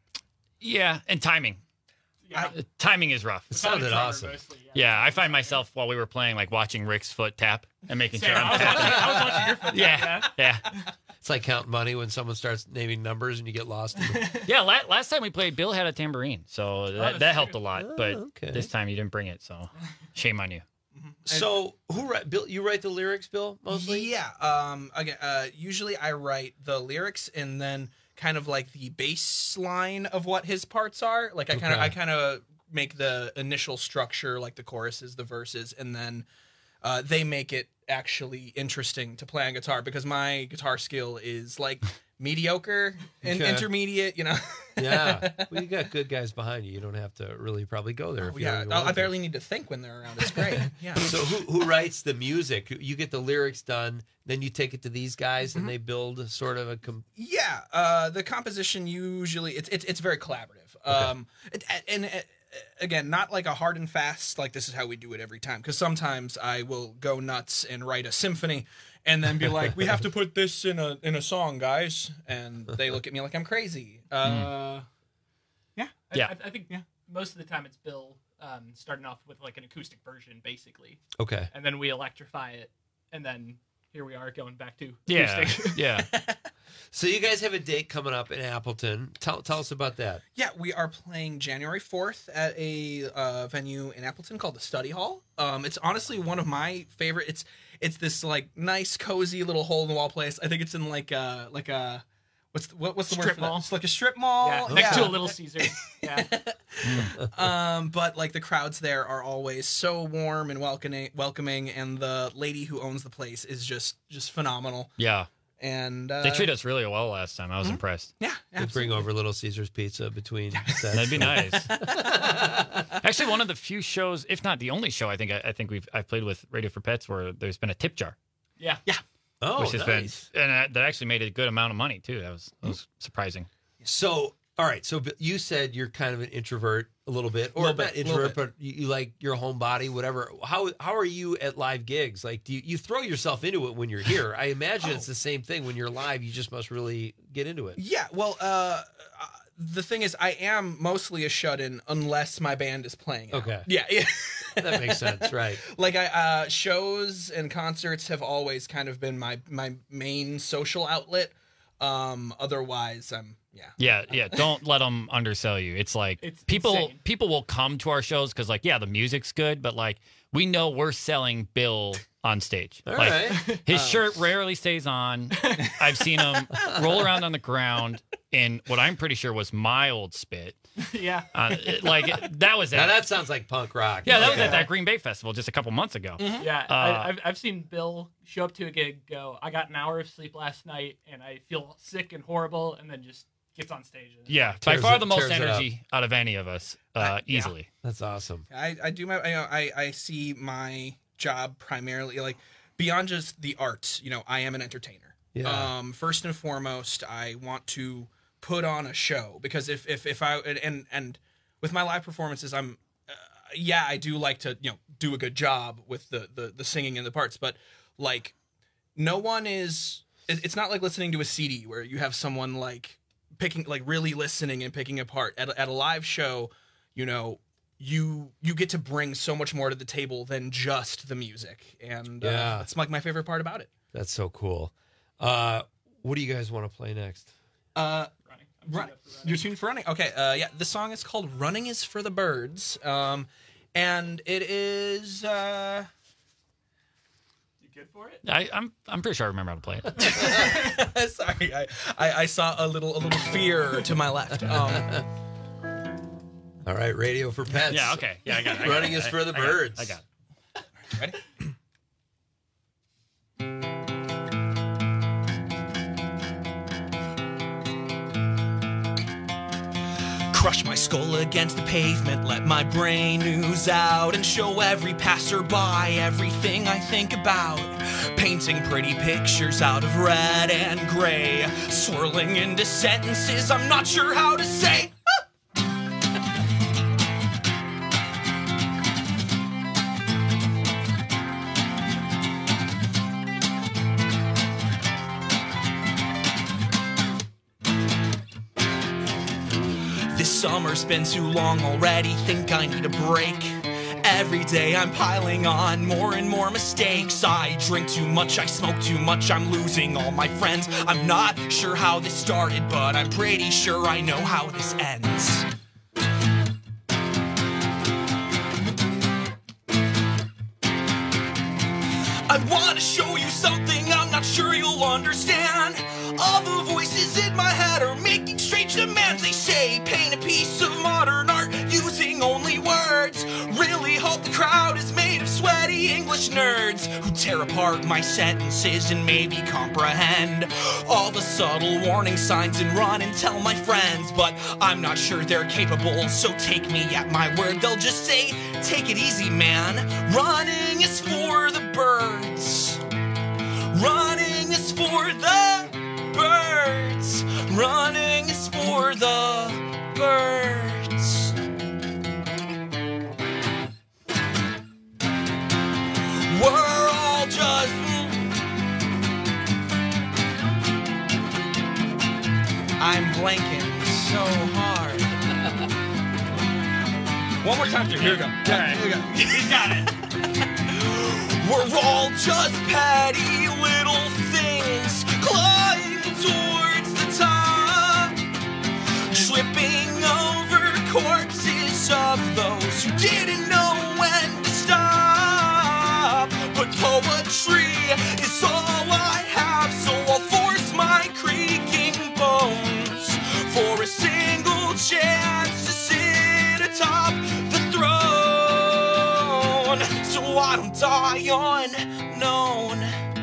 yeah, and timing. Yeah. Uh, timing is rough. It sounded awesome. Yeah, I find myself while we were playing like watching Rick's foot tap and making Same. sure I I'm was watching- tapping. I was watching your foot tap, yeah, yeah. It's like counting money when someone starts naming numbers and you get lost. In the... Yeah, la- last time we played, Bill had a tambourine, so that, that's that true. helped a lot. But Oh, okay. this time you didn't bring it, so shame on you. So who write? Bill, you write the lyrics, Bill, mostly? Yeah. Um. Again, uh, usually I write the lyrics and then kind of like the bass line of what his parts are. Like I kind of, Okay. I kind of make the initial structure, like the choruses, the verses, and then uh, they make it actually interesting to play on guitar because my guitar skill is like mediocre and Okay. intermediate. You know. Yeah. Well, you got good guys behind you. You don't have to really probably go there. Oh, if you yeah. don't even I, I want to. barely need to think when they're around. It's great. Yeah. So who who writes the music? You get the lyrics done, then you take it to these guys, Mm-hmm. and they build sort of a. Com- Yeah, uh, the composition usually it's it's, it's very collaborative. Um, it, and uh, again, not like a hard and fast like this is how we do it every time. Because sometimes I will go nuts and write a symphony, and then be like, "We have to put this in a in a song, guys," and they look at me like I'm crazy. Uh, Yeah. I, I, I think most of the time it's Bill um, starting off with like an acoustic version, basically. Okay. And then we electrify it, and then here we are going back to Yeah, acoustic. yeah. So you guys have a date coming up in Appleton. Tell tell us about that. Yeah, we are playing January fourth at a uh, venue in Appleton called the Study Hall. Um, it's honestly one of my favorite. It's it's this like nice, cozy little hole in the wall place. I think it's in like a like a what's the, what, what's the word Strip for that? mall. It's like a strip mall. Yeah, next to a Little Caesar. Yeah. um, but like the crowds there are always so warm and welcoming, welcoming, and the lady who owns the place is just just phenomenal. Yeah. And uh, They treated us really well last time. I was Mhm. impressed. Yeah, They bring over Little Caesar's pizza between sets. That'd be nice. Actually, one of the few shows, if not the only show, I think I, I think we've I've played with Radio for Pets where there's been a tip jar. Yeah. Yeah. Oh, which has nice. been and that, that actually made a good amount of money too. That was that was surprising. So, all right. So Bill, you said you're kind of an introvert a little bit, or Little not bit, little introvert, but you, you like your homebody, whatever. How how are you at live gigs? Like, do you, you throw yourself into it when you're here? I imagine it's the same thing when you're live. You just must really get into it. Yeah, well, uh, uh, the thing is, I am mostly a shut-in unless my band is playing. out. Okay. Yeah, yeah. That makes sense, right? Like I uh, shows and concerts have always kind of been my my main social outlet. Um, otherwise, I'm yeah. Yeah, yeah. Don't let them undersell you. It's like It's people insane. people will come to our shows because like yeah, the music's good, but like we know we're selling Bill on stage. All like, right. His Uh, shirt rarely stays on. I've seen him roll around on the ground in what I'm pretty sure was my old spit. Yeah. Uh, it- like that was Now at, that sounds like punk rock. yeah, that was Okay. at that Green Bay Festival just a couple months ago. Yeah, Uh, I, I've I've seen Bill show up to a gig, go, I got an hour of sleep last night, and I feel sick and horrible, and then just gets on stage. And Yeah, by Tears far it- the most tears it up. energy out of any of us, uh, yeah. easily. That's awesome. I, I do my you know, I I see my job primarily like beyond just the arts. You know, I am an entertainer. Yeah. Um, first and foremost, I want to put on a show because if if if I and and with my live performances, I'm yeah, I do like to, you know, do a good job with the the, the singing and the parts, but like no one is. It's not like listening to a C D where you have someone like picking, like really listening and picking apart. At a, at a live show, you know, you you get to bring so much more to the table than just the music, and Yeah. uh, it's like my favorite part about it. That's so cool. Uh, what do you guys want to play next? Uh, Run, you're tuned for running. Okay, uh, yeah, the song is called "Running Is for the Birds," um, and it is. Uh, you good for it? I, I'm I'm pretty sure I remember how to play it. Sorry, I, I, I saw a little a little fear to my left. Um, All right, Radio for Pets. Yeah, okay. Yeah, I got it. I got Running it. is I- for the I got it. birds. I got it. Ready? Crush my skull against the pavement, let my brain ooze out, and show every passerby everything I think about. Painting pretty pictures out of red and gray, swirling into sentences I'm not sure how to say. This summer's been too long already, think I need a break. Every day I'm piling on more and more mistakes. I drink too much, I smoke too much, I'm losing all my friends. I'm not sure how this started, but I'm pretty sure I know how this ends. I wanna show you something I'm not sure you'll understand. All the voices in my head are making strange demands. They say paint a piece of modern art using only words. Really hope the crowd is made of sweaty English nerds who tear apart my sentences and maybe comprehend all the subtle warning signs and run and tell my friends. But I'm not sure they're capable, so take me at my word. They'll just say, take it easy, man. Running is for the birds. Running is for the birds. Running is for the birds. We're all just I'm blanking so hard. One more time, Jim. Here we go. Yeah, here we go. He's got it. We're all just petty little things climbing towards the top, tripping over corpses of those who didn't know when to stop. But poetry is all I have, so I'll force my creaking bones for a single chance to sit atop the throne, so I don't die unknown.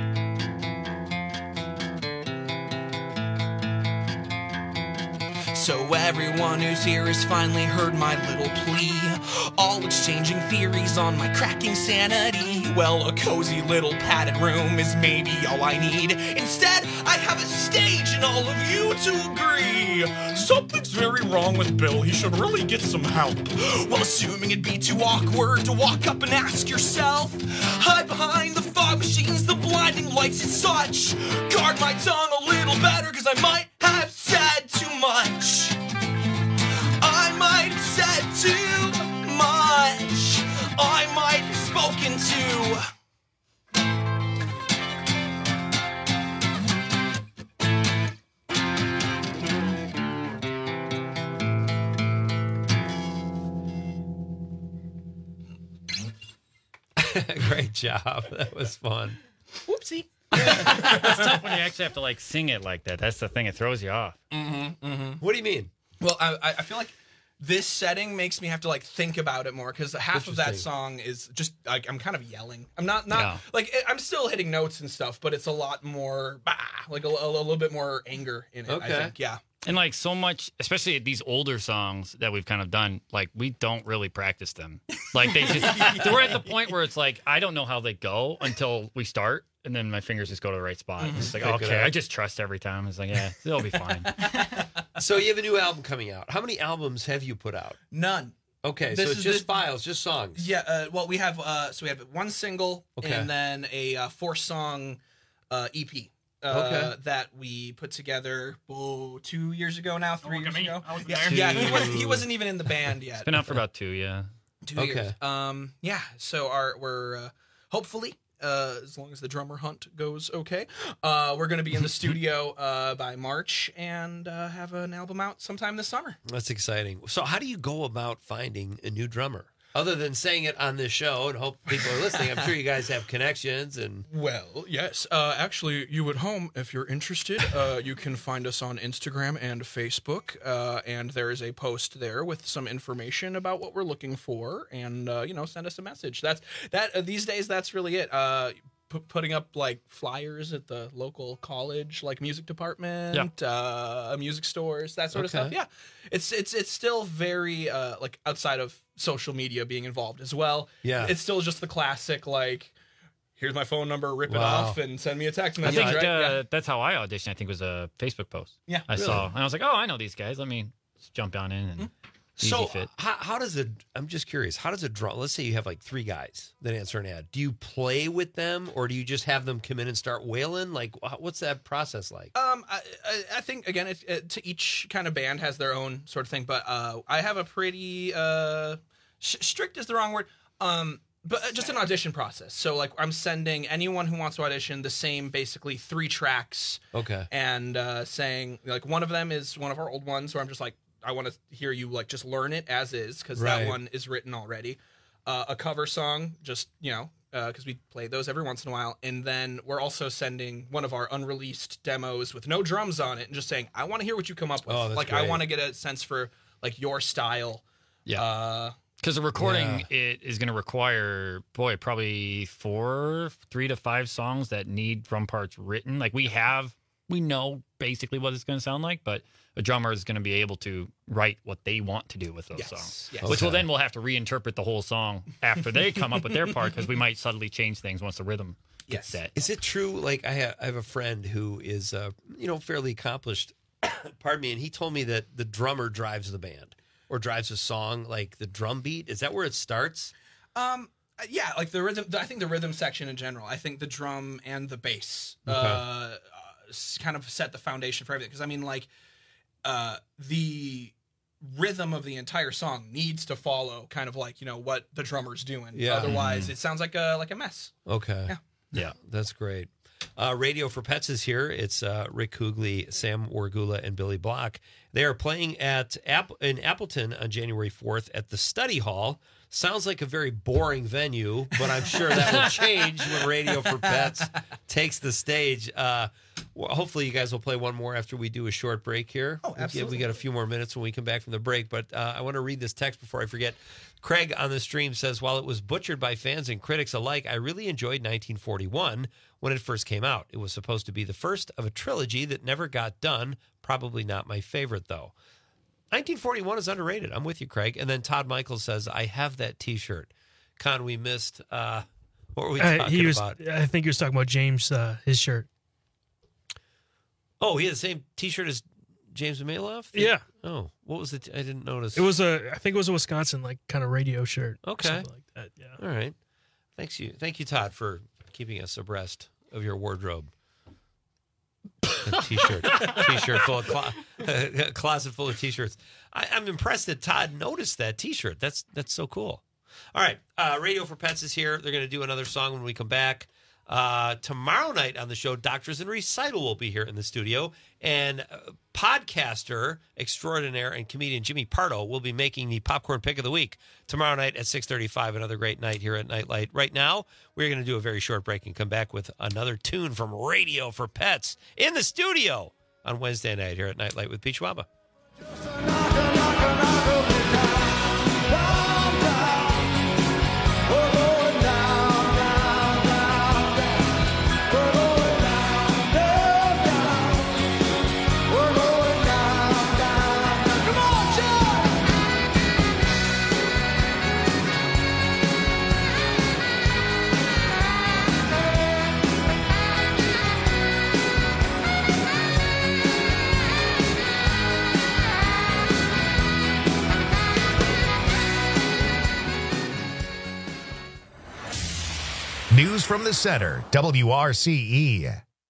So everyone who's here has finally heard my little plea, all exchanging theories on my cracking sanity. Well, a cozy little padded room is maybe all I need. Instead, I have a stage and all of you to agree something's very wrong with Bill, he should really get some help. Well, assuming it'd be too awkward to walk up and ask yourself, hide behind the fog machines, the blinding lights and such. Guard my tongue a little better, cause I might have said too much. I might have said too much. I might have spoken too. Great job. That was fun. Whoopsie. It's tough when you actually have to like sing it like that. That's the thing; it throws you off. Mm-hmm, mm-hmm. What do you mean? Well, I, I feel like this setting makes me have to like think about it more, because half of that Interesting. song is just like I'm kind of yelling. I'm not not Yeah. like I'm still hitting notes and stuff, but it's a lot more bah, like a, a, a little bit more anger in it. I Okay. think, yeah. And like so much, especially these older songs that we've kind of done, like we don't really practice them. Like they just, we're at the point where it's like I don't know how they go until we start, and then my fingers just go to the right spot. Mhm. It's like Pick it okay, up. I just trust every time. It's like yeah, it'll be fine. So you have a new album coming out. How many albums have you put out? None. Okay, This so it's is just the- files, just songs. Yeah, uh, well, we have uh, so we have one single Okay. and then a uh, four song uh, E P. Uh, Okay. That we put together oh, two years ago now, three look at years me. ago. I wasn't yeah, there. yeah, he was he wasn't even in the band yet. It's been out for about two, yeah. Two Okay. years. Um, yeah. So our we're uh, hopefully. Uh, as long as the drummer hunt goes okay, uh, we're going to be in the studio uh, by March and uh, have an album out sometime this summer. That's exciting. So how do you go about finding a new drummer? Other than saying it on this show and hope people are listening, I'm sure you guys have connections and Well, yes. Uh, actually, you at home, if you're interested, uh, you can find us on Instagram and Facebook, uh, and there is a post there with some information about what we're looking for, and uh, you know, send us a message. That's that. Uh, these days, that's really it. Uh, p- putting up like flyers at the local college, like music department, uh, music stores, that sort of Okay. stuff. Yeah, it's it's it's still very uh, like outside of social media being involved as well. Yeah. It's still just the classic, like, here's my phone number, rip it Wow. off, and send me a text I message, think right? uh, Yeah. that's how I auditioned. I think was a Facebook post. Yeah, I really? saw, and I was like, "Oh, I know these guys. Let me just jump on in." And easy so fit. how, how does it? I'm just curious. How does a drum? Let's say you have like three guys that answer an ad. Do you play with them, or do you just have them come in and start wailing? Like, wh- what's that process like? Um, I, I, I think again, it, it, to each kind of band has their own sort of thing, but uh, I have a pretty uh, sh- strict is the wrong word. Um, but just an audition process. So like, I'm sending anyone who wants to audition the same, basically three tracks. Okay. And uh, saying like one of them is one of our old ones where I'm just like, I want to hear you like just learn it as is because Right. that one is written already. Uh, a cover song, just you know, because we play those every once in a while, and then we're also sending one of our unreleased demos with no drums on it, and just saying, I want to hear what you come up with. Oh, that's like I great. want to get a sense for like your style. Yeah. Uh, Because the recording it is going to require, boy, probably four, three to five songs that need drum parts written. Like we have, we know basically what it's going to sound like, but a drummer is going to be able to write what they want to do with those Yes, songs. yes. Which will Okay. then we'll have to reinterpret the whole song after they come up with their part because we might subtly change things once the rhythm gets set. Is it true? Like I have, I have a friend who is, uh, you know, fairly accomplished. Pardon me, and he told me that the drummer drives the band or drives a song, like the drum beat. Is that where it starts? Um, yeah, like the rhythm. I think the rhythm section in general. I think the drum and the bass Okay. uh, s- kind of set the foundation for everything. Because I mean, like, uh, the rhythm of the entire song needs to follow kind of like you know what the drummer's doing. Yeah. Otherwise, Mhm. it sounds like a like a mess. Okay. Yeah. Yeah, that's great. Uh, Radio for Pets is here. It's uh, Rick Kugli, Sam Wargula, and Billy Block. They are playing at App- in Appleton on January fourth at the Study Hall. Sounds like a very boring venue, but I'm sure that will change when Radio for Pets takes the stage. Uh, well, hopefully, you guys will play one more after we do a short break here. Oh, absolutely. We got a few more minutes when we come back from the break, but uh, I want to read this text before I forget. Craig on the stream says, while it was butchered by fans and critics alike, I really enjoyed nineteen forty-one when it first came out. It was supposed to be the first of a trilogy that never got done. Probably not my favorite, though. nineteen forty-one is underrated. I'm with you, Craig. And then Todd Michaels says, I have that T-shirt. Con, we missed. Uh, what were we talking Uh, he was. about? I think he was talking about James, uh, his shirt. Oh, he had the same T-shirt as James Maloff? Yeah. Oh, what was it? I didn't notice. It was a. I think it was a Wisconsin like kind of radio shirt. or Okay. something like that. Yeah. All right. Thanks you. Thank you, Todd, for keeping us abreast of your wardrobe. A t-shirt. T-shirt full of clo- a closet full of t-shirts. I, I'm impressed that Todd noticed that t-shirt. That's that's so cool. All right. Uh, Radio for Pets is here. They're going to do another song when we come back. Uh, tomorrow night on the show, Doctors in Recital will be here in the studio. And uh, podcaster extraordinaire and comedian Jimmy Pardo will be making the Popcorn Pick of the Week tomorrow night at six thirty-five. Another great night here at Nightlight. Right now, we're going to do a very short break and come back with another tune from Radio for Pets in the studio on Wednesday night here at Nightlight with Peach Waba. News from the Center, W R C E.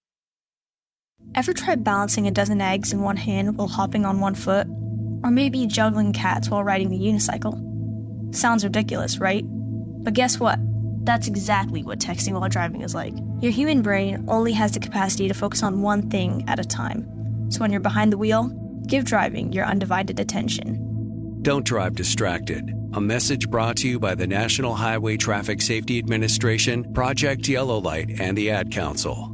Ever tried balancing a dozen eggs in one hand while hopping on one foot? Or maybe juggling cats while riding the unicycle? Sounds ridiculous, right? But guess what? That's exactly what texting while driving is like. Your human brain only has the capacity to focus on one thing at a time. So when you're behind the wheel, give driving your undivided attention. Don't drive distracted. A message brought to you by the National Highway Traffic Safety Administration, Project Yellow Light, and the Ad Council.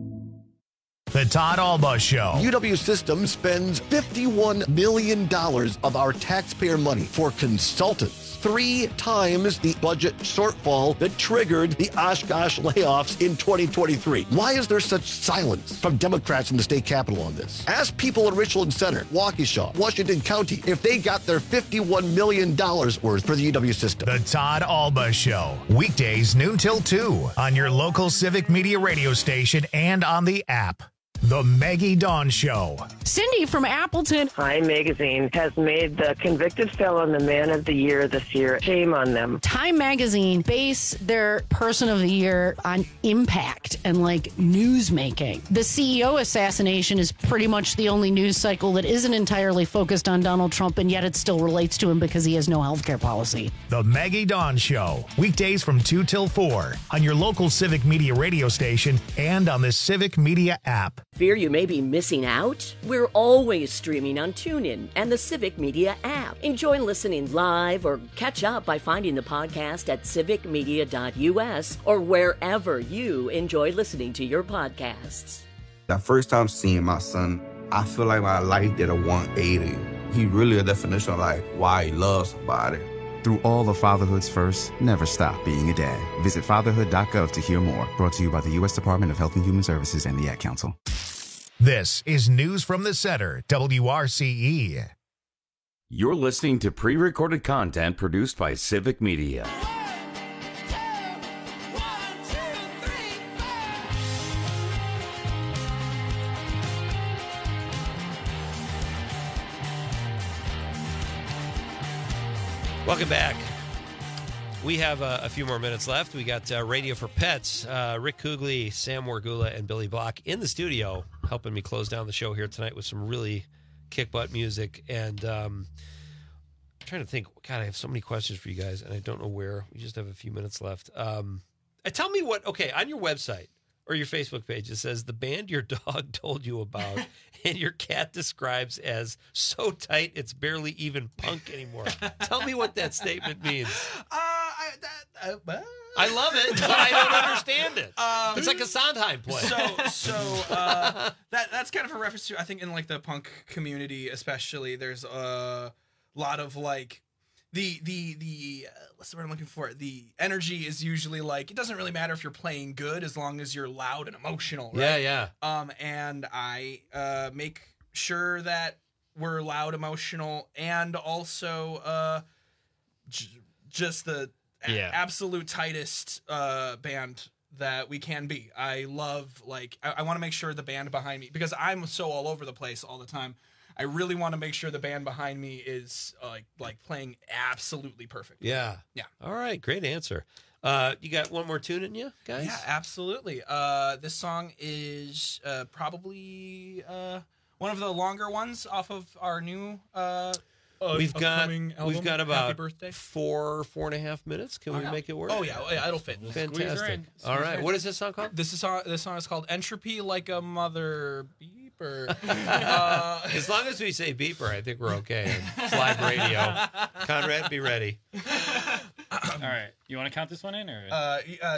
The Todd Alba Show. U W Systems spends fifty-one million dollars of our taxpayer money for consultants. Three times the budget shortfall that triggered the Oshkosh layoffs in twenty twenty-three. Why is there such silence from Democrats in the state capitol on this? Ask people in Richland Center, Waukesha, Washington County if they got their fifty-one million dollars worth for the U W system. The Todd Alba Show. Weekdays noon till two on your local Civic Media radio station and on the app. The Maggie Dawn Show. Cindy from Appleton. Time Magazine has made the convicted felon the man of the year this year. Shame on them. Time Magazine base their person of the year on impact and like news making. The C E O assassination is pretty much the only news cycle that isn't entirely focused on Donald Trump, and yet it still relates to him because he has no healthcare policy. The Maggie Dawn Show. Weekdays from two till four on your local Civic Media radio station and on the Civic Media app. Fear you may be missing out? We're always streaming on TuneIn and the Civic Media app. Enjoy listening live or catch up by finding the podcast at civic media dot u s or wherever you enjoy listening to your podcasts. The first time seeing my son, I feel like my life did a one eighty. He really a definition of like why he loves somebody. Through all of fatherhood's first, never stop being a dad. Visit fatherhood dot gov to hear more. Brought to you by the U S Department of Health and Human Services and the Ad Council. This is News from the Center, W R C E. You're listening to pre-recorded content produced by Civic Media. Welcome back. We have uh, a few more minutes left. We got uh, Radio for Pets, uh, Rick Kugli, Sam Wargula, and Billy Block in the studio helping me close down the show here tonight with some really kick-butt music. And um, I'm trying to think, God, I have so many questions for you guys, and I don't know where. We just have a few minutes left. Um, uh, tell me what, okay, on your website or your Facebook page, it says the band your dog told you about and your cat describes as so tight it's barely even punk anymore. Tell me what that statement means. Uh, I, that, uh, I love it, but I don't understand it. Um, it's like a Sondheim play. So, so uh, that that's kind of a reference to, I think, in like the punk community, especially. There's a lot of like the the the uh, what's the word I'm looking for? The energy is usually like it doesn't really matter if you're playing good as long as you're loud and emotional. Right? Yeah, yeah. Um, and I uh make sure that we're loud, emotional, and also uh j- just the a- Yeah. absolute tightest uh band that we can be. I love like I, I want to make sure the band behind me, because I'm so all over the place all the time. I really want to make sure the band behind me is uh, like like playing absolutely perfect. Yeah. Yeah. All right. Great answer. Uh, you got one more tune in you, guys? Yeah, absolutely. Uh, this song is uh, probably uh, one of the longer ones off of our new uh, uh, We've got upcoming album. we've got Happy about birthday. four four and a half minutes. Can Oh, we yeah. make it work? Oh yeah, oh, yeah, it'll fit. Fantastic. All right. What is this song called? This is song, this song is called "Entropy Like a Mother Beeper." uh, As long as we say beeper, I think we're okay. It's live radio. Conrad, be ready. All right. You want to count this one in? or? uh, uh,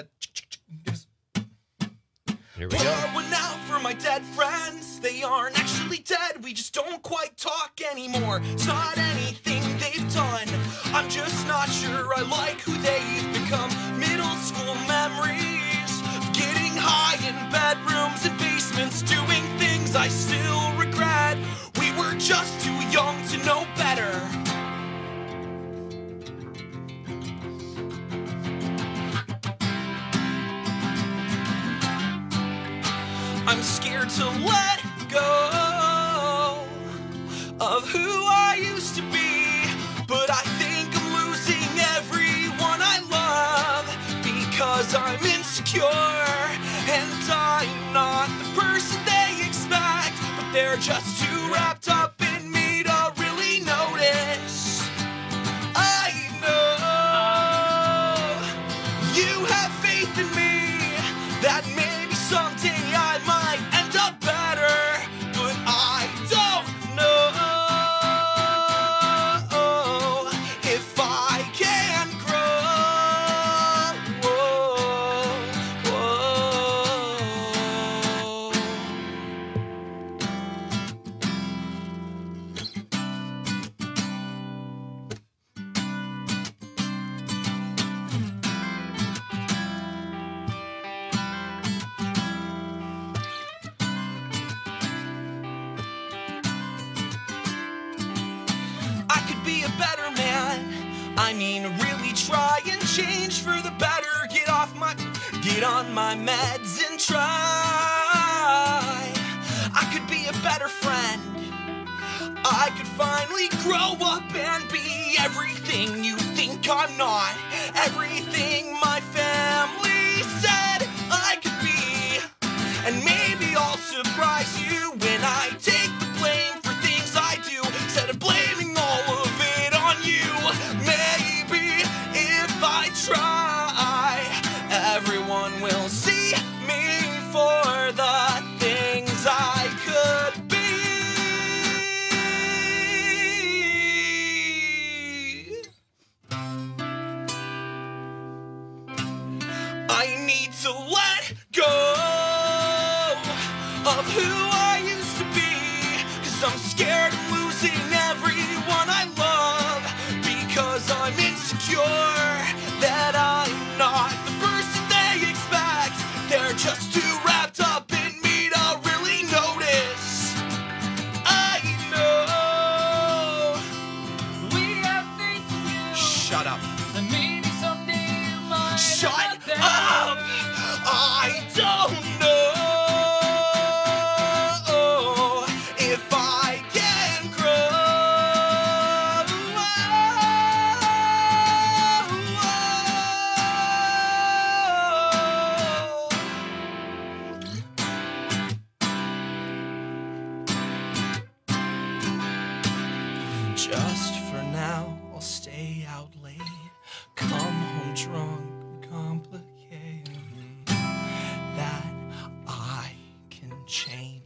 Here we Pour go. one out for my dead friends. They aren't actually dead. We just don't quite talk anymore. It's not anything they've done. I'm just not sure I like who they've become. Middle school memories of getting high in bedrooms and basements, doing things I still regret. We were just too young to know better. I'm scared to let go of who I used to be, but I think I'm losing everyone I love because I'm insecure. just too wrapped up in me to really notice. I know you have faith in me that maybe someday I might end up better, but I don't know if I can grow. Whoa, I could be a better man. I mean, really try and change for the better. Get off my, get on my meds and try. I could be a better friend. I could finally grow up and be everything you think I'm not. Everything my family said I could be. And maybe I'll surprise you when I take the blame for things I do, instead of blaming all of it on you. Maybe if I try, everyone will see me for the things I could be. I need to let go of who I used to be, 'cause I'm scared of losing everyone I love, because I'm insecure that I'm not the person they expect. They're just too wrapped up in me to really notice. I know we have faith in you. Shut up. And maybe someday you might. Shut up! I don't know if I can grow. Just for now, I'll stay out late, come home drunk, complicated. That I can change.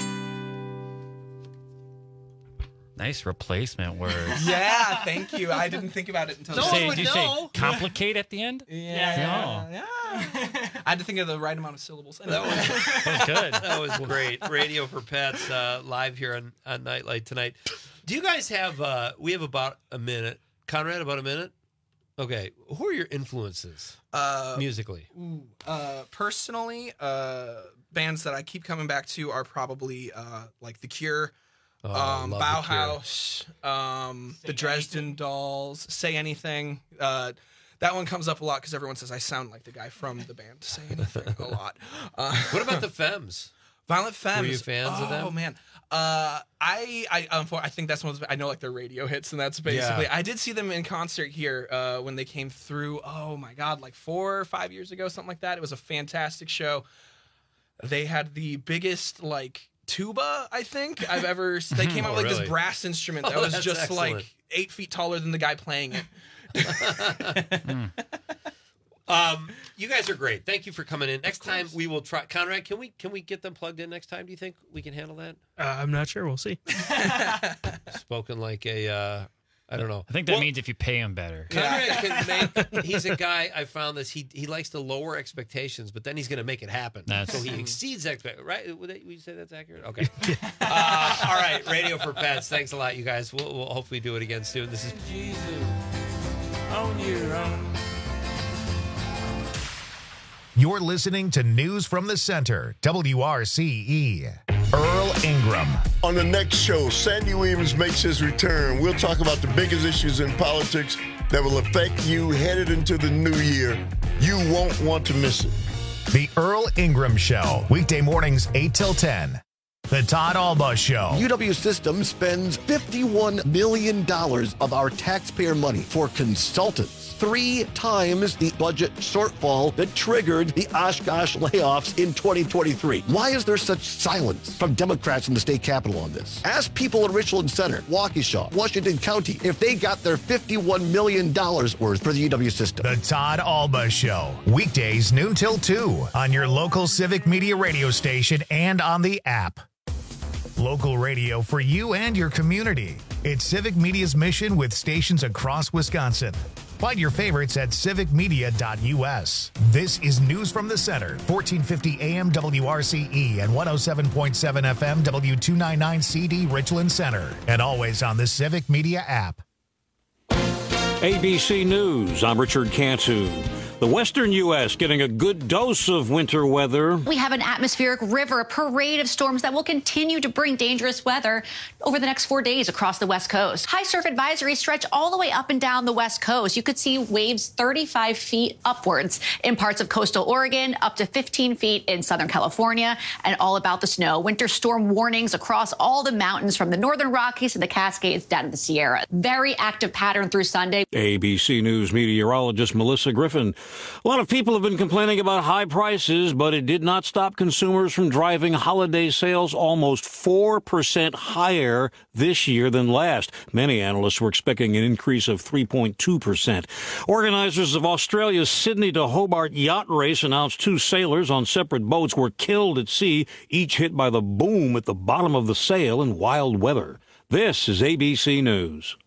Nice replacement words. Yeah, thank you. I didn't think about it until Did you no say, one did would you know. say complicate at the end? Yeah, yeah, Oh. yeah. I had to think of the right amount of syllables. That was, that was good. That was great. Radio for Pets uh, live here on, on Nightlight tonight. Do you guys have, uh, we have about a minute. Conrad, about a minute? Okay. Who are your influences Uh, musically? Ooh, uh, personally, uh, bands that I keep coming back to are probably uh, like The Cure, Oh, I um, love The Bauhaus, um, the Dresden Dolls, Say Anything. Uh, that one comes up a lot because everyone says I sound like the guy from the band Say Anything a lot. Uh, What about the Femmes? Violent Femmes. Were you fans oh, of them? Oh man, uh, I I um, for, I think that's one of the, I know like their radio hits, and that's basically. Yeah. I did see them in concert here uh, when they came through. Oh my god, like four or five years ago, something like that. It was a fantastic show. They had the biggest like tuba I think I've ever. They came out Oh, with like really? this brass instrument that Oh, was that's just excellent. like eight feet taller than the guy playing it. Um, you guys are great. Thank you for coming in. Next time we will try. Conrad, can we can we get them plugged in next time? Do you think we can handle that? Uh, I'm not sure. We'll see. Spoken like a, uh, I don't know. I think that Well, means if you pay him better. Conrad can make. He's a guy. I found this. He he likes to lower expectations, but then he's going to make it happen. That's- so he exceeds expect. Right? Would, they, would you say that's accurate? Okay. uh, all right. Radio for Pets. Thanks a lot, you guys. We'll, we'll hopefully do it again soon. This is Jesus on your own. You're listening to News from the Center, W R C E. Earl Ingram. On the next show, Sandy Williams makes his return. We'll talk about the biggest issues in politics that will affect you headed into the new year. You won't want to miss it. The Earl Ingram Show, weekday mornings eight till ten. The Todd Alba Show. U W Systems spends fifty-one million dollars of our taxpayer money for consultants. three times the budget shortfall that triggered the Oshkosh layoffs in twenty twenty-three. Why is there such silence from Democrats in the state capitol on this? Ask people in Richland Center, Waukesha, Washington County if they got their fifty-one million dollars worth for the U W system. The Todd Alba Show, weekdays noon till two on your local Civic Media radio station and on the app. Local radio for you and your community. It's Civic Media's mission with stations across Wisconsin. Find your favorites at civic media dot u s. This is News from the Center, fourteen fifty A M W R C E and one oh seven point seven F M W two ninety-nine C D Richland Center. And always on the Civic Media app. A B C News, I'm Richard Cantu. The western U S getting a good dose of winter weather. We have an atmospheric river, a parade of storms that will continue to bring dangerous weather over the next four days across the West Coast. High surf advisories stretch all the way up and down the West Coast. You could see waves thirty-five feet upwards in parts of coastal Oregon, up to fifteen feet in Southern California, and all about the snow. Winter storm warnings across all the mountains from the Northern Rockies to the Cascades down to the Sierra. Very active pattern through Sunday. A B C News meteorologist Melissa Griffin. A lot of people have been complaining about high prices, but it did not stop consumers from driving holiday sales almost four percent higher this year than last. Many analysts were expecting an increase of three point two percent. Organizers of Australia's Sydney to Hobart yacht race announced two sailors on separate boats were killed at sea, each hit by the boom at the bottom of the sail in wild weather. This is A B C News.